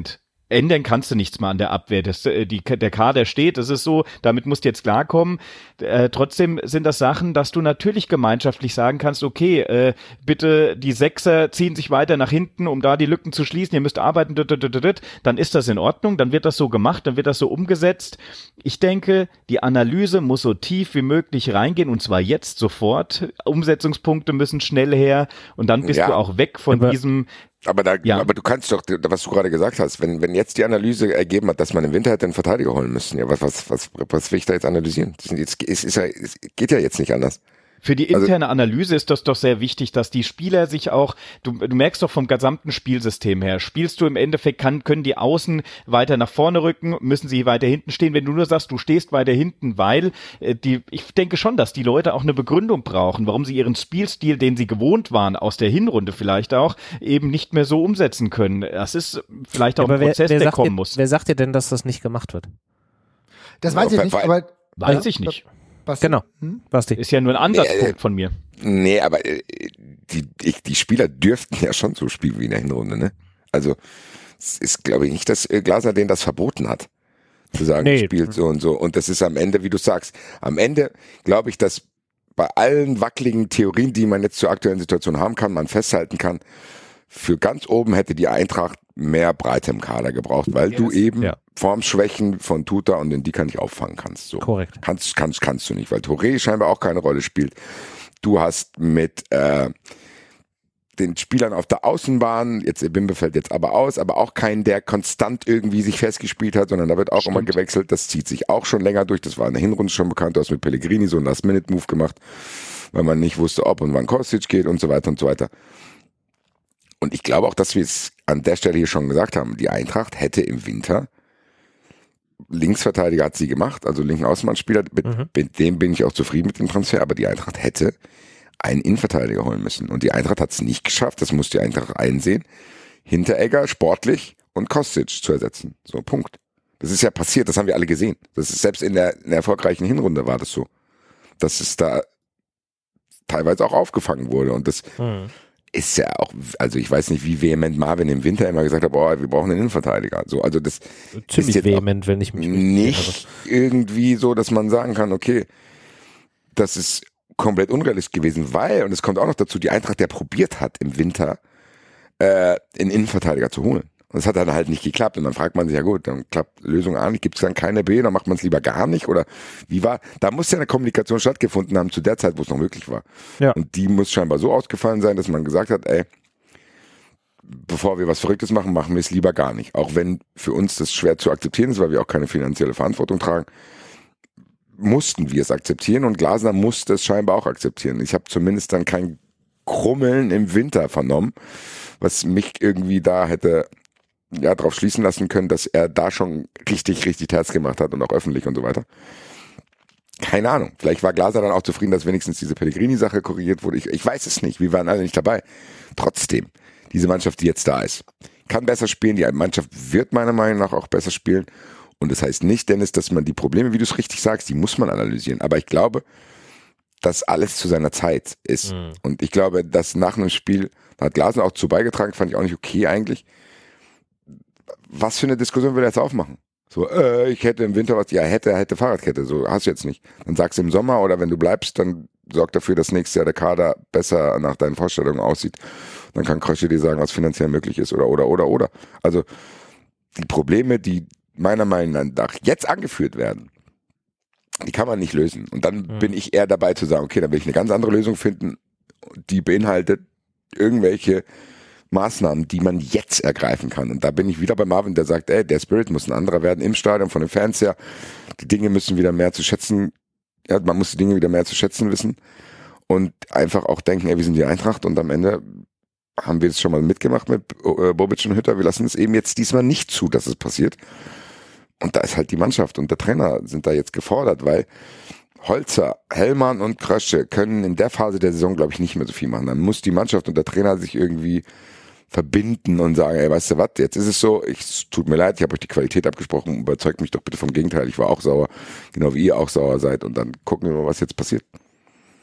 ändern kannst du nichts mehr an der Abwehr. Der Kader steht, das ist so, damit musst du jetzt klarkommen. Trotzdem sind das Sachen, dass du natürlich gemeinschaftlich sagen kannst, okay, bitte die Sechser ziehen sich weiter nach hinten, um da die Lücken zu schließen, ihr müsst arbeiten, dann ist das in Ordnung, dann wird das so gemacht, dann wird das so umgesetzt. Ich denke, die Analyse muss so tief wie möglich reingehen und zwar jetzt sofort. Umsetzungspunkte müssen schnell her und dann bist du auch weg von diesem. Aber du kannst doch, was du gerade gesagt hast, wenn jetzt die Analyse ergeben hat, dass man im Winter hätte einen Verteidiger holen müssen, ja, was will ich da jetzt analysieren? Es geht ja jetzt nicht anders. Für die interne Analyse ist das doch sehr wichtig, dass die Spieler sich auch, du merkst doch vom gesamten Spielsystem her, spielst du im Endeffekt, können die Außen weiter nach vorne rücken, müssen sie weiter hinten stehen, wenn du nur sagst, du stehst weiter hinten, weil ich denke schon, dass die Leute auch eine Begründung brauchen, warum sie ihren Spielstil, den sie gewohnt waren, aus der Hinrunde vielleicht auch, eben nicht mehr so umsetzen können. Das ist vielleicht auch ein Prozess, der kommen muss. Wer sagt dir denn, dass das nicht gemacht wird? Das weiß ich nicht, aber... Weiß ich nicht. Basti. Genau, Basti. Ist ja nur ein Ansatzpunkt von mir. Nee, aber die Spieler dürften ja schon so spielen wie in der Hinrunde, ne? Also es ist, glaube ich, nicht, dass Glaser denen das verboten hat, zu sagen, spielt so und so. Und das ist am Ende, wie du sagst, am Ende glaube ich, dass bei allen wackeligen Theorien, die man jetzt zur aktuellen Situation haben kann, man festhalten kann, für ganz oben hätte die Eintracht mehr Breite im Kader gebraucht, weil du eben Formschwächen von Tuta und Ndicka nicht auffangen kannst. So. Korrekt. Kannst du nicht, weil Touré scheinbar auch keine Rolle spielt. Du hast mit den Spielern auf der Außenbahn, jetzt Ebimbe fällt jetzt aber aus, aber auch keinen, der konstant irgendwie sich festgespielt hat, sondern da wird auch immer gewechselt. Das zieht sich auch schon länger durch. Das war in der Hinrunde schon bekannt. Du hast mit Pellegrini so einen Last-Minute-Move gemacht, weil man nicht wusste, ob und wann Kostic geht und so weiter und so weiter. Und ich glaube auch, dass wir es an der Stelle hier schon gesagt haben, die Eintracht hätte im Winter, Linksverteidiger hat sie gemacht, also linken Außenbahnspieler, mit dem bin ich auch zufrieden mit dem Transfer, aber die Eintracht hätte einen Innenverteidiger holen müssen. Und die Eintracht hat es nicht geschafft, das muss die Eintracht einsehen, Hinteregger sportlich und Kostic zu ersetzen. So, Punkt. Das ist ja passiert, das haben wir alle gesehen. Das ist selbst in der erfolgreichen Hinrunde war das so. Dass es da teilweise auch aufgefangen wurde und das ist ja auch, also ich weiß nicht, wie vehement Marvin im Winter immer gesagt hat, boah, wir brauchen einen Innenverteidiger. So, also das ziemlich ist jetzt vehement, wenn ich mich nicht irgendwie so, dass man sagen kann, okay, das ist komplett unrealistisch gewesen, weil, und es kommt auch noch dazu, die Eintracht, der probiert hat im Winter, einen Innenverteidiger zu holen. Und das hat dann halt nicht geklappt. Und dann fragt man sich, ja gut, dann klappt Lösung A nicht, gibt es dann keine B, dann macht man es lieber gar nicht. Oder wie war, da muss ja eine Kommunikation stattgefunden haben zu der Zeit, wo es noch möglich war. Ja. Und die muss scheinbar so ausgefallen sein, dass man gesagt hat, ey, bevor wir was Verrücktes machen, machen wir es lieber gar nicht. Auch wenn für uns das schwer zu akzeptieren ist, weil wir auch keine finanzielle Verantwortung tragen, mussten wir es akzeptieren und Glasner musste es scheinbar auch akzeptieren. Ich habe zumindest dann kein Krummeln im Winter vernommen, was mich irgendwie da hätte drauf schließen lassen können, dass er da schon richtig Terz gemacht hat und auch öffentlich und so weiter. Keine Ahnung. Vielleicht war Glaser dann auch zufrieden, dass wenigstens diese Pellegrini-Sache korrigiert wurde. Ich weiß es nicht. Wir waren alle nicht dabei. Trotzdem, diese Mannschaft, die jetzt da ist, kann besser spielen. Die Mannschaft wird meiner Meinung nach auch besser spielen. Und das heißt nicht, Dennis, dass man die Probleme, wie du es richtig sagst, die muss man analysieren. Aber ich glaube, dass alles zu seiner Zeit ist. Und ich glaube, dass nach einem Spiel, da hat Glasner auch zu beigetragen, fand ich auch nicht okay eigentlich. Was für eine Diskussion will er jetzt aufmachen? So, ich hätte im Winter was, ja, hätte Fahrradkette, so hast du jetzt nicht. Dann sagst du im Sommer oder wenn du bleibst, dann sorg dafür, dass nächstes Jahr der Kader besser nach deinen Vorstellungen aussieht. Dann kann Krösche dir sagen, was finanziell möglich ist oder. Also, die Probleme, die meiner Meinung nach jetzt angeführt werden, die kann man nicht lösen. Und dann bin ich eher dabei zu sagen, okay, dann will ich eine ganz andere Lösung finden, die beinhaltet irgendwelche Maßnahmen, die man jetzt ergreifen kann. Und da bin ich wieder bei Marvin, der sagt, ey, der Spirit muss ein anderer werden im Stadion, von den Fans her. Die Dinge müssen wieder mehr zu schätzen, ja, man muss die Dinge wieder mehr zu schätzen wissen und einfach auch denken, ey, wir sind die Eintracht und am Ende haben wir es schon mal mitgemacht mit Bobic und Hütter. Wir lassen es eben jetzt diesmal nicht zu, dass es passiert. Und da ist halt die Mannschaft und der Trainer sind da jetzt gefordert, weil Holzer, Hellmann und Krösche können in der Phase der Saison, glaube ich, nicht mehr so viel machen. Dann muss die Mannschaft und der Trainer sich irgendwie verbinden und sagen, ey, weißt du was, jetzt ist es so, es tut mir leid, ich habe euch die Qualität abgesprochen, überzeugt mich doch bitte vom Gegenteil, ich war auch sauer, genau wie ihr auch sauer seid und dann gucken wir mal, was jetzt passiert.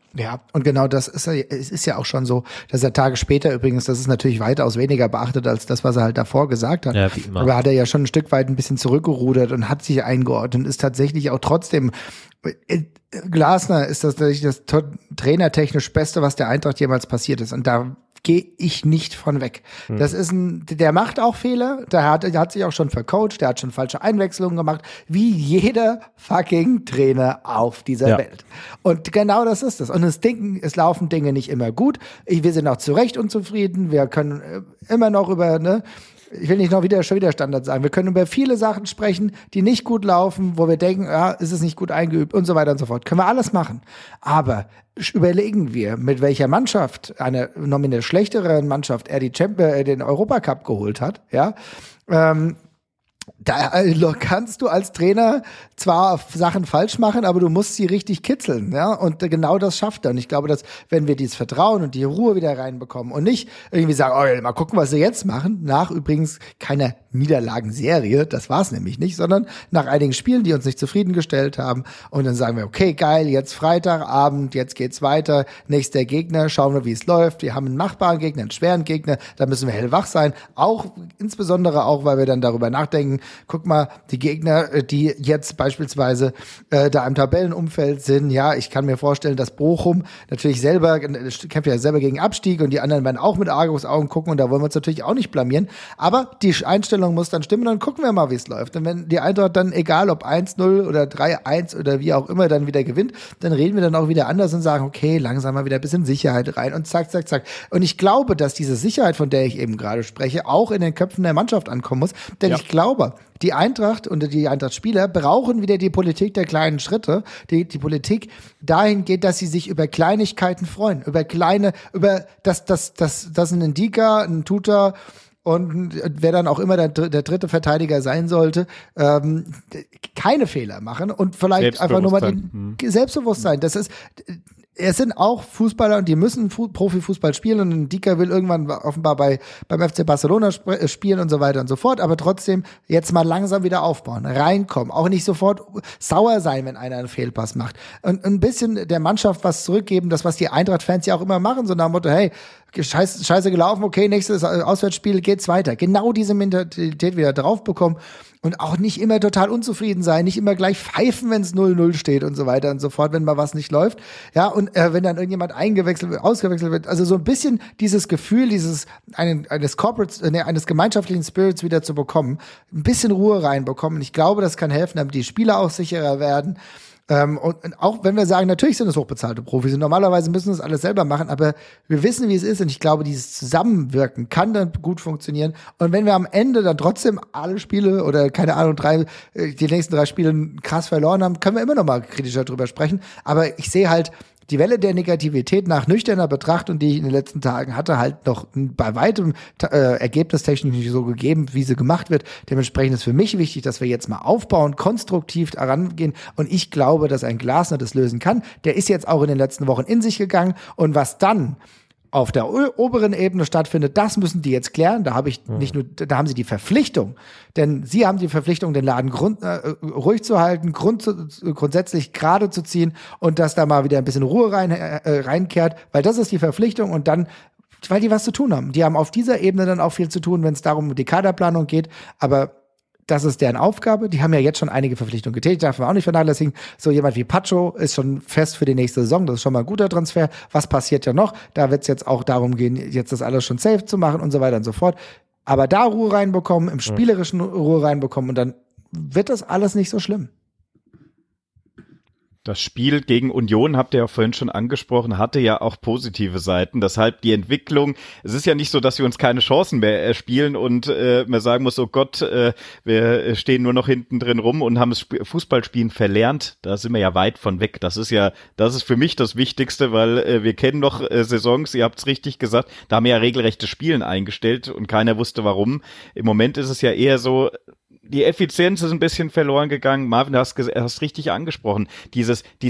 Ja, und genau das ist ja auch schon so, dass er Tage später übrigens, das ist natürlich weitaus weniger beachtet als das, was er halt davor gesagt hat. Ja, wie immer. Aber hat er ja schon ein Stück weit ein bisschen zurückgerudert und hat sich eingeordnet und ist tatsächlich auch trotzdem, Glasner ist das trainertechnisch Beste, was der Eintracht jemals passiert ist. Und da gehe ich nicht von weg. Das ist der macht auch Fehler, der hat sich auch schon vercoacht, der hat schon falsche Einwechslungen gemacht, wie jeder fucking Trainer auf dieser Welt. Und genau das ist es. Und es laufen Dinge nicht immer gut. Wir sind auch zu Recht unzufrieden. Wir können immer noch ich will nicht schon wieder Standard sagen. Wir können über viele Sachen sprechen, die nicht gut laufen, wo wir denken, ja, ist es nicht gut eingeübt und so weiter und so fort. Können wir alles machen. Aber überlegen wir, mit welcher Mannschaft, einer nominell schlechteren Mannschaft, er den Europacup geholt hat, ja, da kannst du als Trainer zwar Sachen falsch machen, aber du musst sie richtig kitzeln, ja, und genau das schafft er. Und ich glaube, dass, wenn wir dieses Vertrauen und die Ruhe wieder reinbekommen und nicht irgendwie sagen, oh, mal gucken, was sie jetzt machen, nach übrigens keiner Niederlagenserie, das war's nämlich nicht, sondern nach einigen Spielen, die uns nicht zufriedengestellt haben, und dann sagen wir, okay, geil, jetzt Freitagabend, jetzt geht's weiter, nächster Gegner, schauen wir, wie es läuft, wir haben einen machbaren Gegner, einen schweren Gegner, da müssen wir hellwach sein, insbesondere auch, weil wir dann darüber nachdenken, guck mal, die Gegner, die jetzt beispielsweise da im Tabellenumfeld sind, ja, ich kann mir vorstellen, dass Bochum natürlich kämpft ja selber gegen Abstieg und die anderen werden auch mit Argusaugen gucken und da wollen wir uns natürlich auch nicht blamieren, aber die Einstellung muss dann stimmen, dann gucken wir mal, wie es läuft. Und wenn die Eintracht dann, egal ob 1-0 oder 3-1 oder wie auch immer, dann wieder gewinnt, dann reden wir dann auch wieder anders und sagen, okay, langsam mal wieder ein bisschen Sicherheit rein und zack, zack, zack. Und ich glaube, dass diese Sicherheit, von der ich eben gerade spreche, auch in den Köpfen der Mannschaft ankommen muss, denn ich glaube, die Eintracht und die Eintracht-Spieler brauchen wieder die Politik der kleinen Schritte, die Politik dahin geht, dass sie sich über Kleinigkeiten freuen, über dass ein Ndika, ein Tuta und wer dann auch immer der dritte Verteidiger sein sollte, keine Fehler machen und vielleicht einfach nur mal Selbstbewusstsein. Es sind auch Fußballer und die müssen Profifußball spielen und ein Ndika will irgendwann offenbar beim FC Barcelona spielen und so weiter und so fort, aber trotzdem jetzt mal langsam wieder aufbauen, reinkommen, auch nicht sofort sauer sein, wenn einer einen Fehlpass macht und ein bisschen der Mannschaft was zurückgeben, das was die Eintracht-Fans ja auch immer machen, so nach dem Motto, hey, scheiße gelaufen, okay, nächstes Auswärtsspiel geht's weiter. Genau diese Mentalität wieder drauf bekommen und auch nicht immer total unzufrieden sein, nicht immer gleich pfeifen, wenn es 0-0 steht und so weiter und so fort, wenn mal was nicht läuft. Ja, und wenn dann irgendjemand ausgewechselt wird, also so ein bisschen dieses Gefühl, eines gemeinschaftlichen Spirits wieder zu bekommen, ein bisschen Ruhe reinbekommen. Ich glaube, das kann helfen, damit die Spieler auch sicherer werden. Und auch wenn wir sagen, natürlich sind es hochbezahlte Profis und normalerweise müssen das alles selber machen, aber wir wissen, wie es ist und ich glaube, dieses Zusammenwirken kann dann gut funktionieren und wenn wir am Ende dann trotzdem alle Spiele oder keine Ahnung, die nächsten 3 Spiele krass verloren haben, können wir immer noch mal kritischer drüber sprechen, aber ich sehe halt, die Welle der Negativität nach nüchterner Betrachtung, die ich in den letzten Tagen hatte, halt noch bei weitem ergebnistechnisch nicht so gegeben, wie sie gemacht wird. Dementsprechend ist für mich wichtig, dass wir jetzt mal aufbauen, konstruktiv herangehen. Und ich glaube, dass ein Glasner das lösen kann. Der ist jetzt auch in den letzten Wochen in sich gegangen. Und was dann auf der oberen Ebene stattfindet, das müssen die jetzt klären. Da habe ich nicht nur, da haben sie die Verpflichtung, denn sie haben die Verpflichtung, den Laden ruhig zu halten, grundsätzlich gerade zu ziehen und dass da mal wieder ein bisschen Ruhe reinkehrt, weil das ist die Verpflichtung und dann, weil die was zu tun haben. Die haben auf dieser Ebene dann auch viel zu tun, wenn es darum um die Kaderplanung geht, aber das ist deren Aufgabe. Die haben ja jetzt schon einige Verpflichtungen getätigt, darf man auch nicht vernachlässigen. So jemand wie Pacho ist schon fest für die nächste Saison. Das ist schon mal ein guter Transfer. Was passiert ja noch? Da wird es jetzt auch darum gehen, jetzt das alles schon safe zu machen und so weiter und so fort. Aber da Ruhe reinbekommen, im spielerischen Ruhe reinbekommen und dann wird das alles nicht so schlimm. Das Spiel gegen Union, habt ihr ja vorhin schon angesprochen, hatte ja auch positive Seiten. Deshalb die Entwicklung, es ist ja nicht so, dass wir uns keine Chancen mehr erspielen und man sagen muss, oh Gott, wir stehen nur noch hinten drin rum und haben das Fußballspielen verlernt. Da sind wir ja weit von weg. Das ist für mich das Wichtigste, weil wir kennen noch Saisons, ihr habt es richtig gesagt, da haben wir ja regelrechte Spielen eingestellt und keiner wusste warum. Im Moment ist es ja eher so, die Effizienz ist ein bisschen verloren gegangen. Marvin, du hast richtig angesprochen. Die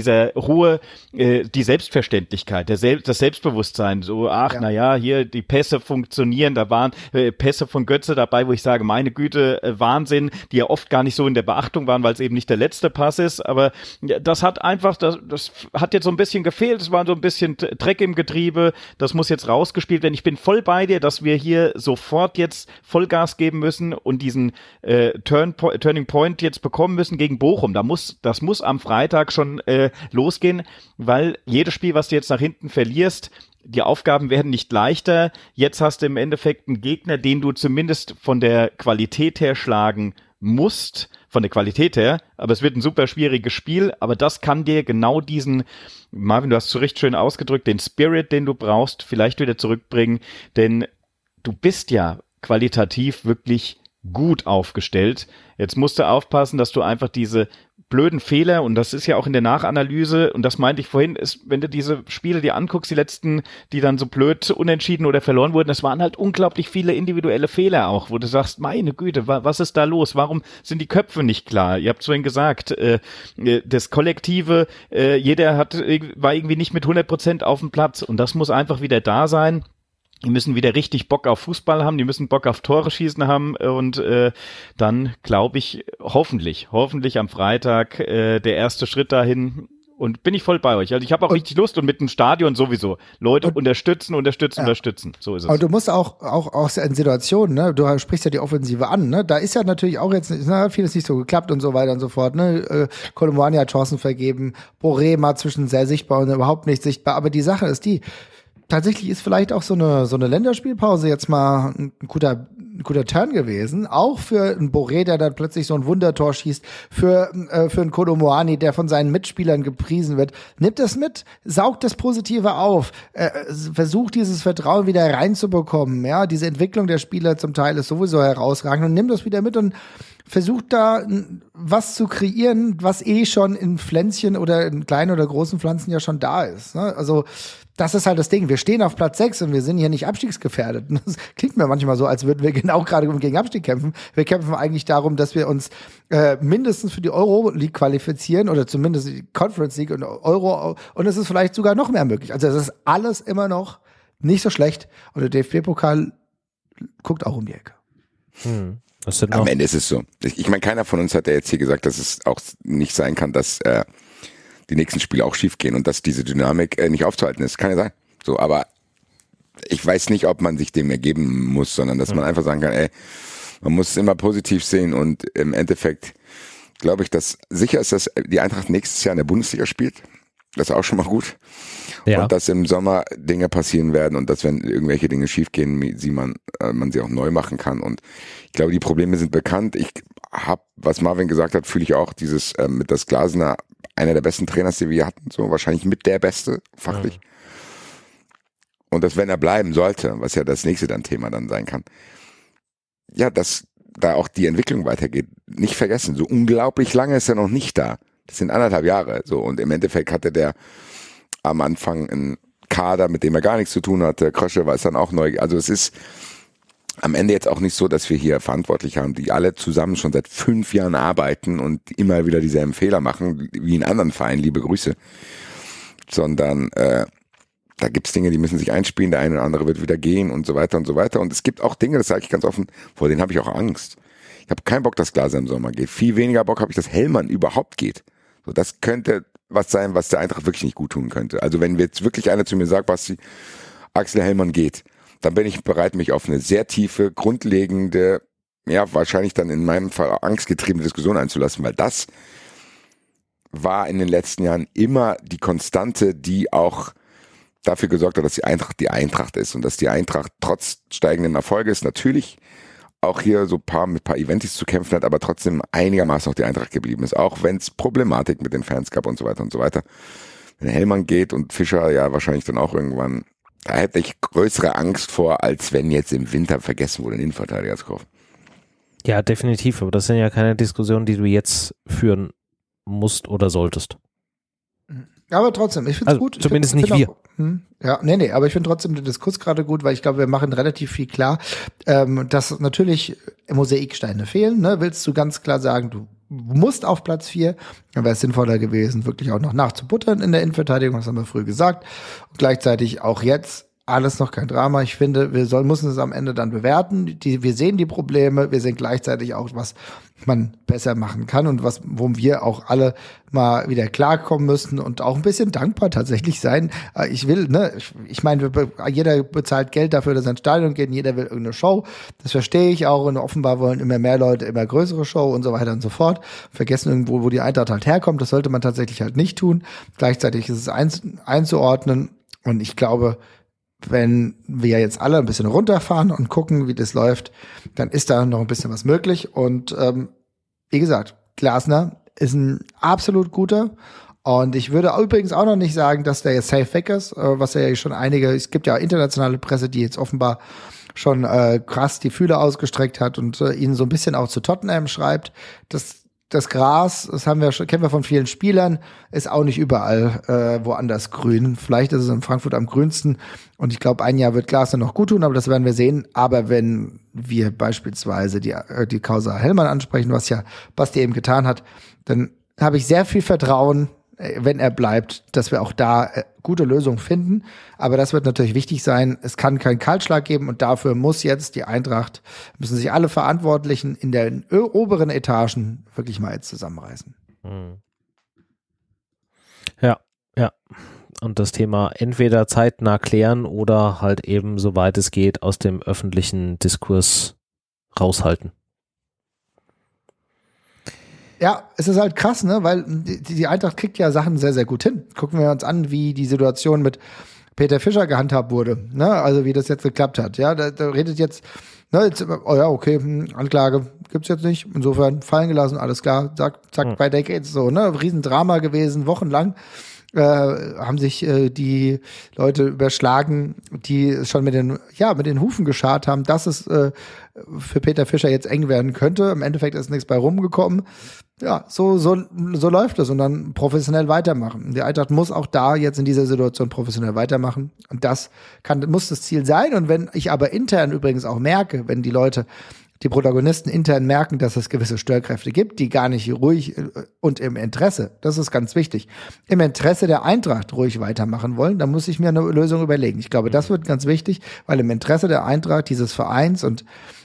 Selbstverständlichkeit, das Selbstbewusstsein. So, naja, hier die Pässe funktionieren. Da waren Pässe von Götze dabei, wo ich sage, meine Güte, Wahnsinn, die ja oft gar nicht so in der Beachtung waren, weil es eben nicht der letzte Pass ist. Aber das hat einfach, das hat jetzt so ein bisschen gefehlt. Es war so ein bisschen Dreck im Getriebe. Das muss jetzt rausgespielt werden. Ich bin voll bei dir, dass wir hier sofort jetzt Vollgas geben müssen und diesen Turning Point jetzt bekommen müssen gegen Bochum. Das muss am Freitag schon losgehen, weil jedes Spiel, was du jetzt nach hinten verlierst, die Aufgaben werden nicht leichter. Jetzt hast du im Endeffekt einen Gegner, den du zumindest von der Qualität her schlagen musst, von der Qualität her, aber es wird ein super schwieriges Spiel, aber das kann dir genau diesen, Marvin, du hast es so recht schön ausgedrückt, den Spirit, den du brauchst, vielleicht wieder zurückbringen, denn du bist ja qualitativ wirklich gut aufgestellt. Jetzt musst du aufpassen, dass du einfach diese blöden Fehler, und das ist ja auch in der Nachanalyse, und das meinte ich vorhin, ist, wenn du diese Spiele dir anguckst, die letzten, die dann so blöd unentschieden oder verloren wurden, das waren halt unglaublich viele individuelle Fehler auch, wo du sagst, meine Güte, was ist da los? Warum sind die Köpfe nicht klar? Ihr habt vorhin gesagt, das Kollektive, jeder war irgendwie nicht mit 100% auf dem Platz, und das muss einfach wieder da sein. Die müssen wieder richtig Bock auf Fußball haben, die müssen Bock auf Tore schießen haben, und dann glaube ich, hoffentlich am Freitag der erste Schritt dahin, und bin ich voll bei euch. Also ich habe auch richtig Lust, und mit dem Stadion sowieso. Leute unterstützen. So ist es. Aber du musst auch in Situationen, ne, du sprichst ja die Offensive an, ne, da ist ja natürlich auch jetzt, vieles nicht so geklappt und so weiter und so fort, ne, Kolo Muani hat Chancen vergeben, Boré mal zwischen sehr sichtbar und überhaupt nicht sichtbar, aber die Sache ist die, tatsächlich ist vielleicht auch so eine Länderspielpause jetzt mal ein guter Turn gewesen, auch für einen Boré, der dann plötzlich so ein Wundertor schießt, für einen Kolo Muani, der von seinen Mitspielern gepriesen wird. Nimmt das mit, saugt das Positive auf, versucht dieses Vertrauen wieder reinzubekommen. Ja, diese Entwicklung der Spieler zum Teil ist sowieso herausragend, und nimmt das wieder mit und versucht da was zu kreieren, was schon in Pflänzchen oder in kleinen oder großen Pflanzen ja schon da ist. Ne? Also das ist halt das Ding. Wir stehen auf Platz 6 und wir sind hier nicht abstiegsgefährdet. Das klingt mir manchmal so, als würden wir genau gerade gegen Abstieg kämpfen. Wir kämpfen eigentlich darum, dass wir uns mindestens für die Euro-League qualifizieren oder zumindest die Conference League und Euro. Und es ist vielleicht sogar noch mehr möglich. Also es ist alles immer noch nicht so schlecht. Und der DFB-Pokal guckt auch um die Ecke. Am Ende ist es so. Ich meine, keiner von uns hat ja jetzt hier gesagt, dass es auch nicht sein kann, dass die nächsten Spiele auch schief gehen und dass diese Dynamik nicht aufzuhalten ist. Kann ja sein. So, aber ich weiß nicht, ob man sich dem ergeben muss, sondern dass man einfach sagen kann, man muss es immer positiv sehen, und im Endeffekt glaube ich, dass sicher ist, dass die Eintracht nächstes Jahr in der Bundesliga spielt. Das ist auch schon mal gut. Ja. Und dass im Sommer Dinge passieren werden und dass, wenn irgendwelche Dinge schiefgehen, man sie auch neu machen kann. Und ich glaube, die Probleme sind bekannt. Was Marvin gesagt hat, fühle ich auch, dieses mit das Glasner, einer der besten Trainers, die wir hatten, so wahrscheinlich mit der Beste, fachlich. Ja. Und dass, wenn er bleiben sollte, was ja das nächste dann Thema dann sein kann, ja, dass da auch die Entwicklung weitergeht. Nicht vergessen, so unglaublich lange ist er noch nicht da. Das sind 1,5 Jahre, so. Und im Endeffekt hatte der am Anfang einen Kader, mit dem er gar nichts zu tun hatte. Krösche war es dann auch neu. Also es ist am Ende jetzt auch nicht so, dass wir hier Verantwortliche haben, die alle zusammen schon seit 5 Jahren arbeiten und immer wieder dieselben Fehler machen, wie in anderen Vereinen, liebe Grüße. Sondern da gibt's Dinge, die müssen sich einspielen, der eine oder andere wird wieder gehen und so weiter und so weiter. Und es gibt auch Dinge, das sage ich ganz offen, vor denen habe ich auch Angst. Ich habe keinen Bock, dass Glaser im Sommer geht. Viel weniger Bock habe ich, dass Hellmann überhaupt geht. So, das könnte was sein, was der Eintracht wirklich nicht gut tun könnte. Also wenn jetzt wirklich einer zu mir sagt, Basti, Axel Hellmann geht, dann bin ich bereit, mich auf eine sehr tiefe, grundlegende, ja, wahrscheinlich dann in meinem Fall angstgetriebene Diskussion einzulassen, weil das war in den letzten Jahren immer die Konstante, die auch dafür gesorgt hat, dass die Eintracht ist und dass die Eintracht trotz steigenden Erfolges natürlich auch hier so mit paar Eventis zu kämpfen hat, aber trotzdem einigermaßen auch die Eintracht geblieben ist, auch wenn es Problematik mit den Fans gab und so weiter und so weiter. Wenn Hellmann geht und Fischer ja wahrscheinlich dann auch irgendwann, da hätte ich größere Angst vor, als wenn jetzt im Winter vergessen wurde, einen Innenverteidiger zu kaufen. Ja, definitiv, aber das sind ja keine Diskussionen, die du jetzt führen musst oder solltest. Aber trotzdem, ich finde es gut. Zumindest nicht wir. Aber ich finde trotzdem den Diskurs gerade gut, weil ich glaube, wir machen relativ viel klar, dass natürlich Mosaiksteine fehlen. Ne? Willst du ganz klar sagen, du musst auf Platz 4, dann wäre es sinnvoller gewesen, wirklich auch noch nachzubuttern in der Innenverteidigung, das haben wir früh gesagt. Und gleichzeitig auch jetzt alles noch kein Drama. Ich finde, müssen es am Ende dann bewerten. Wir sehen die Probleme, wir sehen gleichzeitig auch, was man besser machen kann und wo wir auch alle mal wieder klarkommen müssen und auch ein bisschen dankbar tatsächlich sein. Ich meine, jeder bezahlt Geld dafür, dass er ins Stadion geht, jeder will irgendeine Show. Das verstehe ich auch und offenbar wollen immer mehr Leute immer größere Show und so weiter und so fort. Vergessen irgendwo, wo die Eintracht halt herkommt. Das sollte man tatsächlich halt nicht tun. Gleichzeitig ist es einzuordnen und ich glaube, wenn wir jetzt alle ein bisschen runterfahren und gucken, wie das läuft, dann ist da noch ein bisschen was möglich. Und wie gesagt, Glasner ist ein absolut guter. Und ich würde übrigens auch noch nicht sagen, dass der jetzt safe weg ist, was ja schon es gibt ja internationale Presse, die jetzt offenbar schon krass die Fühler ausgestreckt hat und ihn so ein bisschen auch zu Tottenham schreibt. Das Gras, kennen wir von vielen Spielern, ist auch nicht überall woanders grün. Vielleicht ist es in Frankfurt am grünsten. Und ich glaube, ein Jahr wird Glasner noch gut tun, aber das werden wir sehen. Aber wenn wir beispielsweise die Causa Hellmann ansprechen, was ja Basti eben getan hat, dann habe ich sehr viel Vertrauen, wenn er bleibt, dass wir auch da gute Lösungen finden. Aber das wird natürlich wichtig sein. Es kann keinen Kahlschlag geben und dafür muss jetzt die Eintracht, müssen sich alle Verantwortlichen in den oberen Etagen wirklich mal jetzt zusammenreißen. Ja. Und das Thema entweder zeitnah klären oder halt eben, soweit es geht, aus dem öffentlichen Diskurs raushalten. Ja, es ist halt krass, ne, weil die Eintracht kriegt ja Sachen sehr, sehr gut hin. Gucken wir uns an, wie die Situation mit Peter Fischer gehandhabt wurde, ne, also wie das jetzt geklappt hat. Ja, da redet jetzt, ne, Anklage gibt's jetzt nicht, insofern fallen gelassen, alles klar, zack, weiter geht's so, ne, Riesendrama gewesen, wochenlang. Haben sich die Leute überschlagen, die schon mit den Hufen geschart haben, dass es für Peter Fischer jetzt eng werden könnte. Im Endeffekt ist nichts bei rumgekommen. Ja, so läuft es und dann professionell weitermachen. Die Eintracht muss auch da jetzt in dieser Situation professionell weitermachen und das muss das Ziel sein. Und wenn ich aber intern übrigens auch merke, wenn die Protagonisten intern merken, dass es gewisse Störkräfte gibt, die gar nicht ruhig und im Interesse, das ist ganz wichtig, im Interesse der Eintracht ruhig weitermachen wollen, dann muss ich mir eine Lösung überlegen. Ich glaube, das wird ganz wichtig, weil im Interesse der Eintracht, dieses Vereins und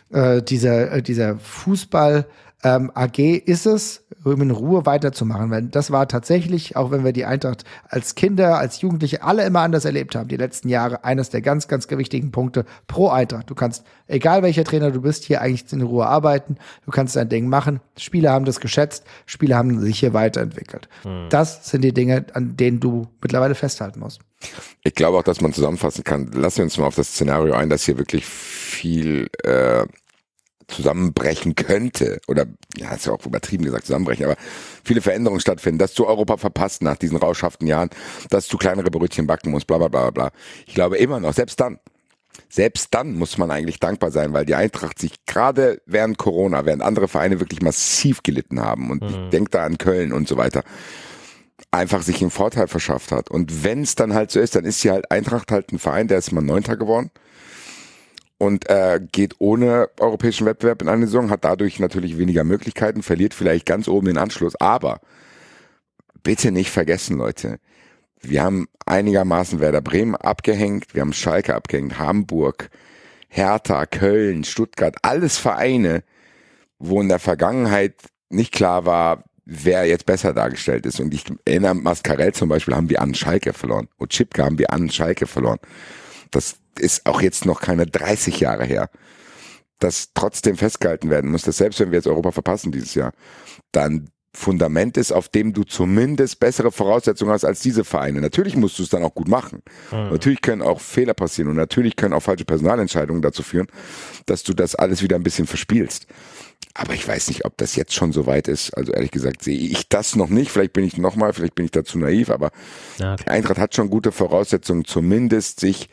dieser Fußball AG ist es, um in Ruhe weiterzumachen. Weil das war tatsächlich, auch wenn wir die Eintracht als Kinder, als Jugendliche alle immer anders erlebt haben, die letzten Jahre, eines der ganz, ganz wichtigen Punkte pro Eintracht. Du kannst, egal welcher Trainer du bist, hier eigentlich in Ruhe arbeiten. Du kannst dein Ding machen. Spieler haben das geschätzt. Spieler haben sich hier weiterentwickelt. Das sind die Dinge, an denen du mittlerweile festhalten musst. Ich glaube auch, dass man zusammenfassen kann. Lassen wir uns mal auf das Szenario ein, dass hier wirklich viel zusammenbrechen könnte, oder, ja, ist ja auch übertrieben gesagt, zusammenbrechen, aber viele Veränderungen stattfinden, dass du Europa verpasst nach diesen rauschhaften Jahren, dass du kleinere Brötchen backen musst, bla bla bla bla. Ich glaube immer noch, selbst dann muss man eigentlich dankbar sein, weil die Eintracht sich gerade während Corona, während andere Vereine wirklich massiv gelitten haben, und ich denke da an Köln und so weiter, einfach sich einen Vorteil verschafft hat. Und wenn es dann halt so ist, dann ist sie halt Eintracht halt ein Verein, der ist mal 9. geworden und geht ohne europäischen Wettbewerb in eine Saison, hat dadurch natürlich weniger Möglichkeiten, verliert vielleicht ganz oben den Anschluss. Aber bitte nicht vergessen, Leute, wir haben einigermaßen Werder Bremen abgehängt, wir haben Schalke abgehängt, Hamburg, Hertha, Köln, Stuttgart, alles Vereine, wo in der Vergangenheit nicht klar war, wer jetzt besser dargestellt ist. Und ich erinnere, Mascarell zum Beispiel haben wir an Schalke verloren. Und Chipka haben wir an Schalke verloren. Das ist auch jetzt noch keine 30 Jahre her. Dass trotzdem festgehalten werden muss, dass selbst wenn wir jetzt Europa verpassen dieses Jahr, dann Fundament ist, auf dem du zumindest bessere Voraussetzungen hast als diese Vereine. Natürlich musst du es dann auch gut machen. Natürlich können auch Fehler passieren und natürlich können auch falsche Personalentscheidungen dazu führen, dass du das alles wieder ein bisschen verspielst. Aber ich weiß nicht, ob das jetzt schon so weit ist. Also ehrlich gesagt sehe ich das noch nicht. Vielleicht bin ich da zu naiv, aber die Eintracht hat schon gute Voraussetzungen, zumindest sich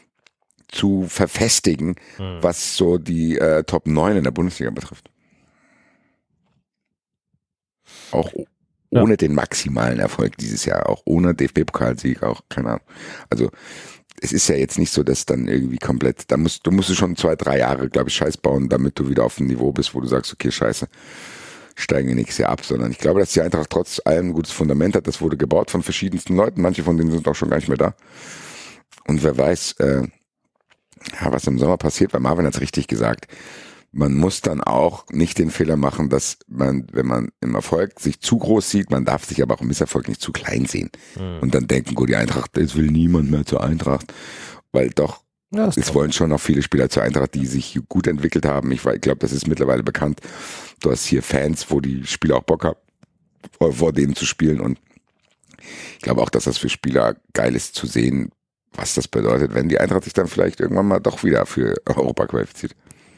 zu verfestigen, was so die Top 9 in der Bundesliga betrifft. Auch ohne den maximalen Erfolg dieses Jahr, auch ohne DFB-Pokalsieg, auch, keine Ahnung. Also, es ist ja jetzt nicht so, dass dann irgendwie komplett, du musst schon 2-3 Jahre, glaube ich, Scheiß bauen, damit du wieder auf dem Niveau bist, wo du sagst, okay, scheiße, steigen wir nächstes Jahr ab, sondern ich glaube, dass die Eintracht trotz allem ein gutes Fundament hat. Das wurde gebaut von verschiedensten Leuten, manche von denen sind auch schon gar nicht mehr da. Und wer weiß, was im Sommer passiert, weil Marvin hat es richtig gesagt, man muss dann auch nicht den Fehler machen, dass man, wenn man im Erfolg sich zu groß sieht, man darf sich aber auch im Misserfolg nicht zu klein sehen. Und dann denken, gut, die Eintracht, es will niemand mehr zur Eintracht, weil doch, es wollen schon noch viele Spieler zur Eintracht, die sich gut entwickelt haben. Ich glaube, das ist mittlerweile bekannt. Du hast hier Fans, wo die Spieler auch Bock haben, vor denen zu spielen, und ich glaube auch, dass das für Spieler geil ist zu sehen, was das bedeutet, wenn die Eintracht sich dann vielleicht irgendwann mal doch wieder für Europa qualifiziert.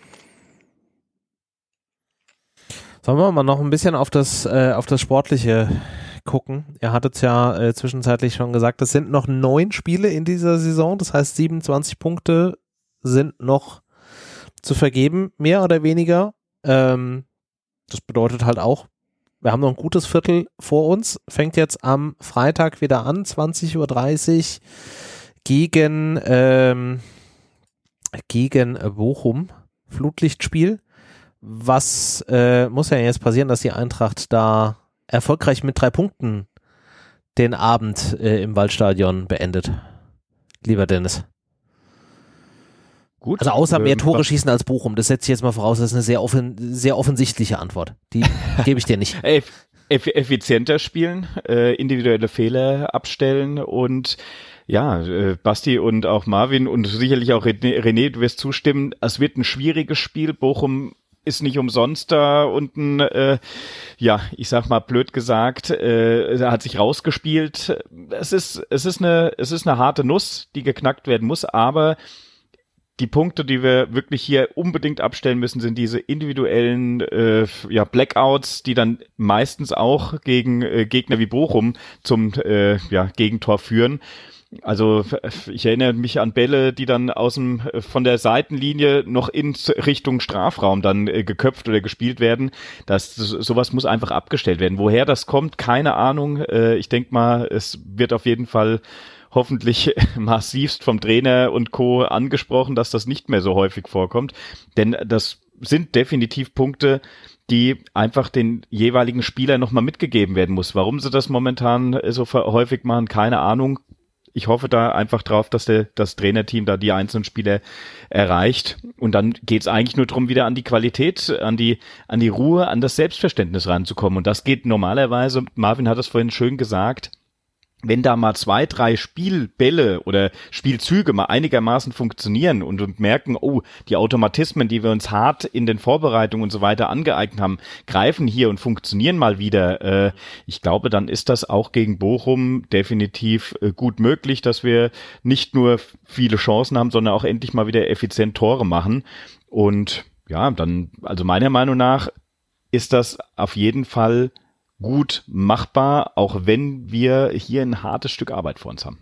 Sollen wir mal noch ein bisschen auf das Sportliche gucken? Ihr hattet es ja zwischenzeitlich schon gesagt, es sind noch 9 Spiele in dieser Saison, das heißt 27 Punkte sind noch zu vergeben, mehr oder weniger. Das bedeutet halt auch, wir haben noch ein gutes Viertel vor uns, fängt jetzt am Freitag wieder an, 20:30 Uhr gegen Bochum, Flutlichtspiel. Was muss ja jetzt passieren, dass die Eintracht da erfolgreich mit 3 Punkten den Abend im Waldstadion beendet? Lieber Dennis. Gut. Also außer mehr Tore schießen als Bochum, das setze ich jetzt mal voraus, das ist eine sehr offensichtliche Antwort. Die gebe ich dir nicht. Effizienter spielen, individuelle Fehler abstellen und ja, Basti und auch Marvin und sicherlich auch René, du wirst zustimmen, es wird ein schwieriges Spiel. Bochum ist nicht umsonst da unten, ich sag mal blöd gesagt, er hat sich rausgespielt. Es ist eine harte Nuss, die geknackt werden muss, aber die Punkte, die wir wirklich hier unbedingt abstellen müssen, sind diese individuellen Blackouts, die dann meistens auch gegen Gegner wie Bochum zum Gegentor führen. Also ich erinnere mich an Bälle, die dann von der Seitenlinie noch in Richtung Strafraum dann geköpft oder gespielt werden. Sowas muss einfach abgestellt werden. Woher das kommt, keine Ahnung. Ich denke mal, es wird auf jeden Fall hoffentlich massivst vom Trainer und Co. angesprochen, dass das nicht mehr so häufig vorkommt. Denn das sind definitiv Punkte, die einfach den jeweiligen Spieler nochmal mitgegeben werden muss. Warum sie das momentan so häufig machen, keine Ahnung. Ich hoffe da einfach drauf, dass das Trainerteam da die einzelnen Spieler erreicht. Und dann geht's eigentlich nur darum, wieder an die Qualität, an die Ruhe, an das Selbstverständnis ranzukommen. Und das geht normalerweise, Marvin hat es vorhin schön gesagt, wenn da mal 2, 3 Spielbälle oder Spielzüge mal einigermaßen funktionieren und merken, oh, die Automatismen, die wir uns hart in den Vorbereitungen und so weiter angeeignet haben, greifen hier und funktionieren mal wieder. Ich glaube, dann ist das auch gegen Bochum definitiv gut möglich, dass wir nicht nur viele Chancen haben, sondern auch endlich mal wieder effizient Tore machen. Und ja, dann, also meiner Meinung nach ist das auf jeden Fall gut machbar, auch wenn wir hier ein hartes Stück Arbeit vor uns haben.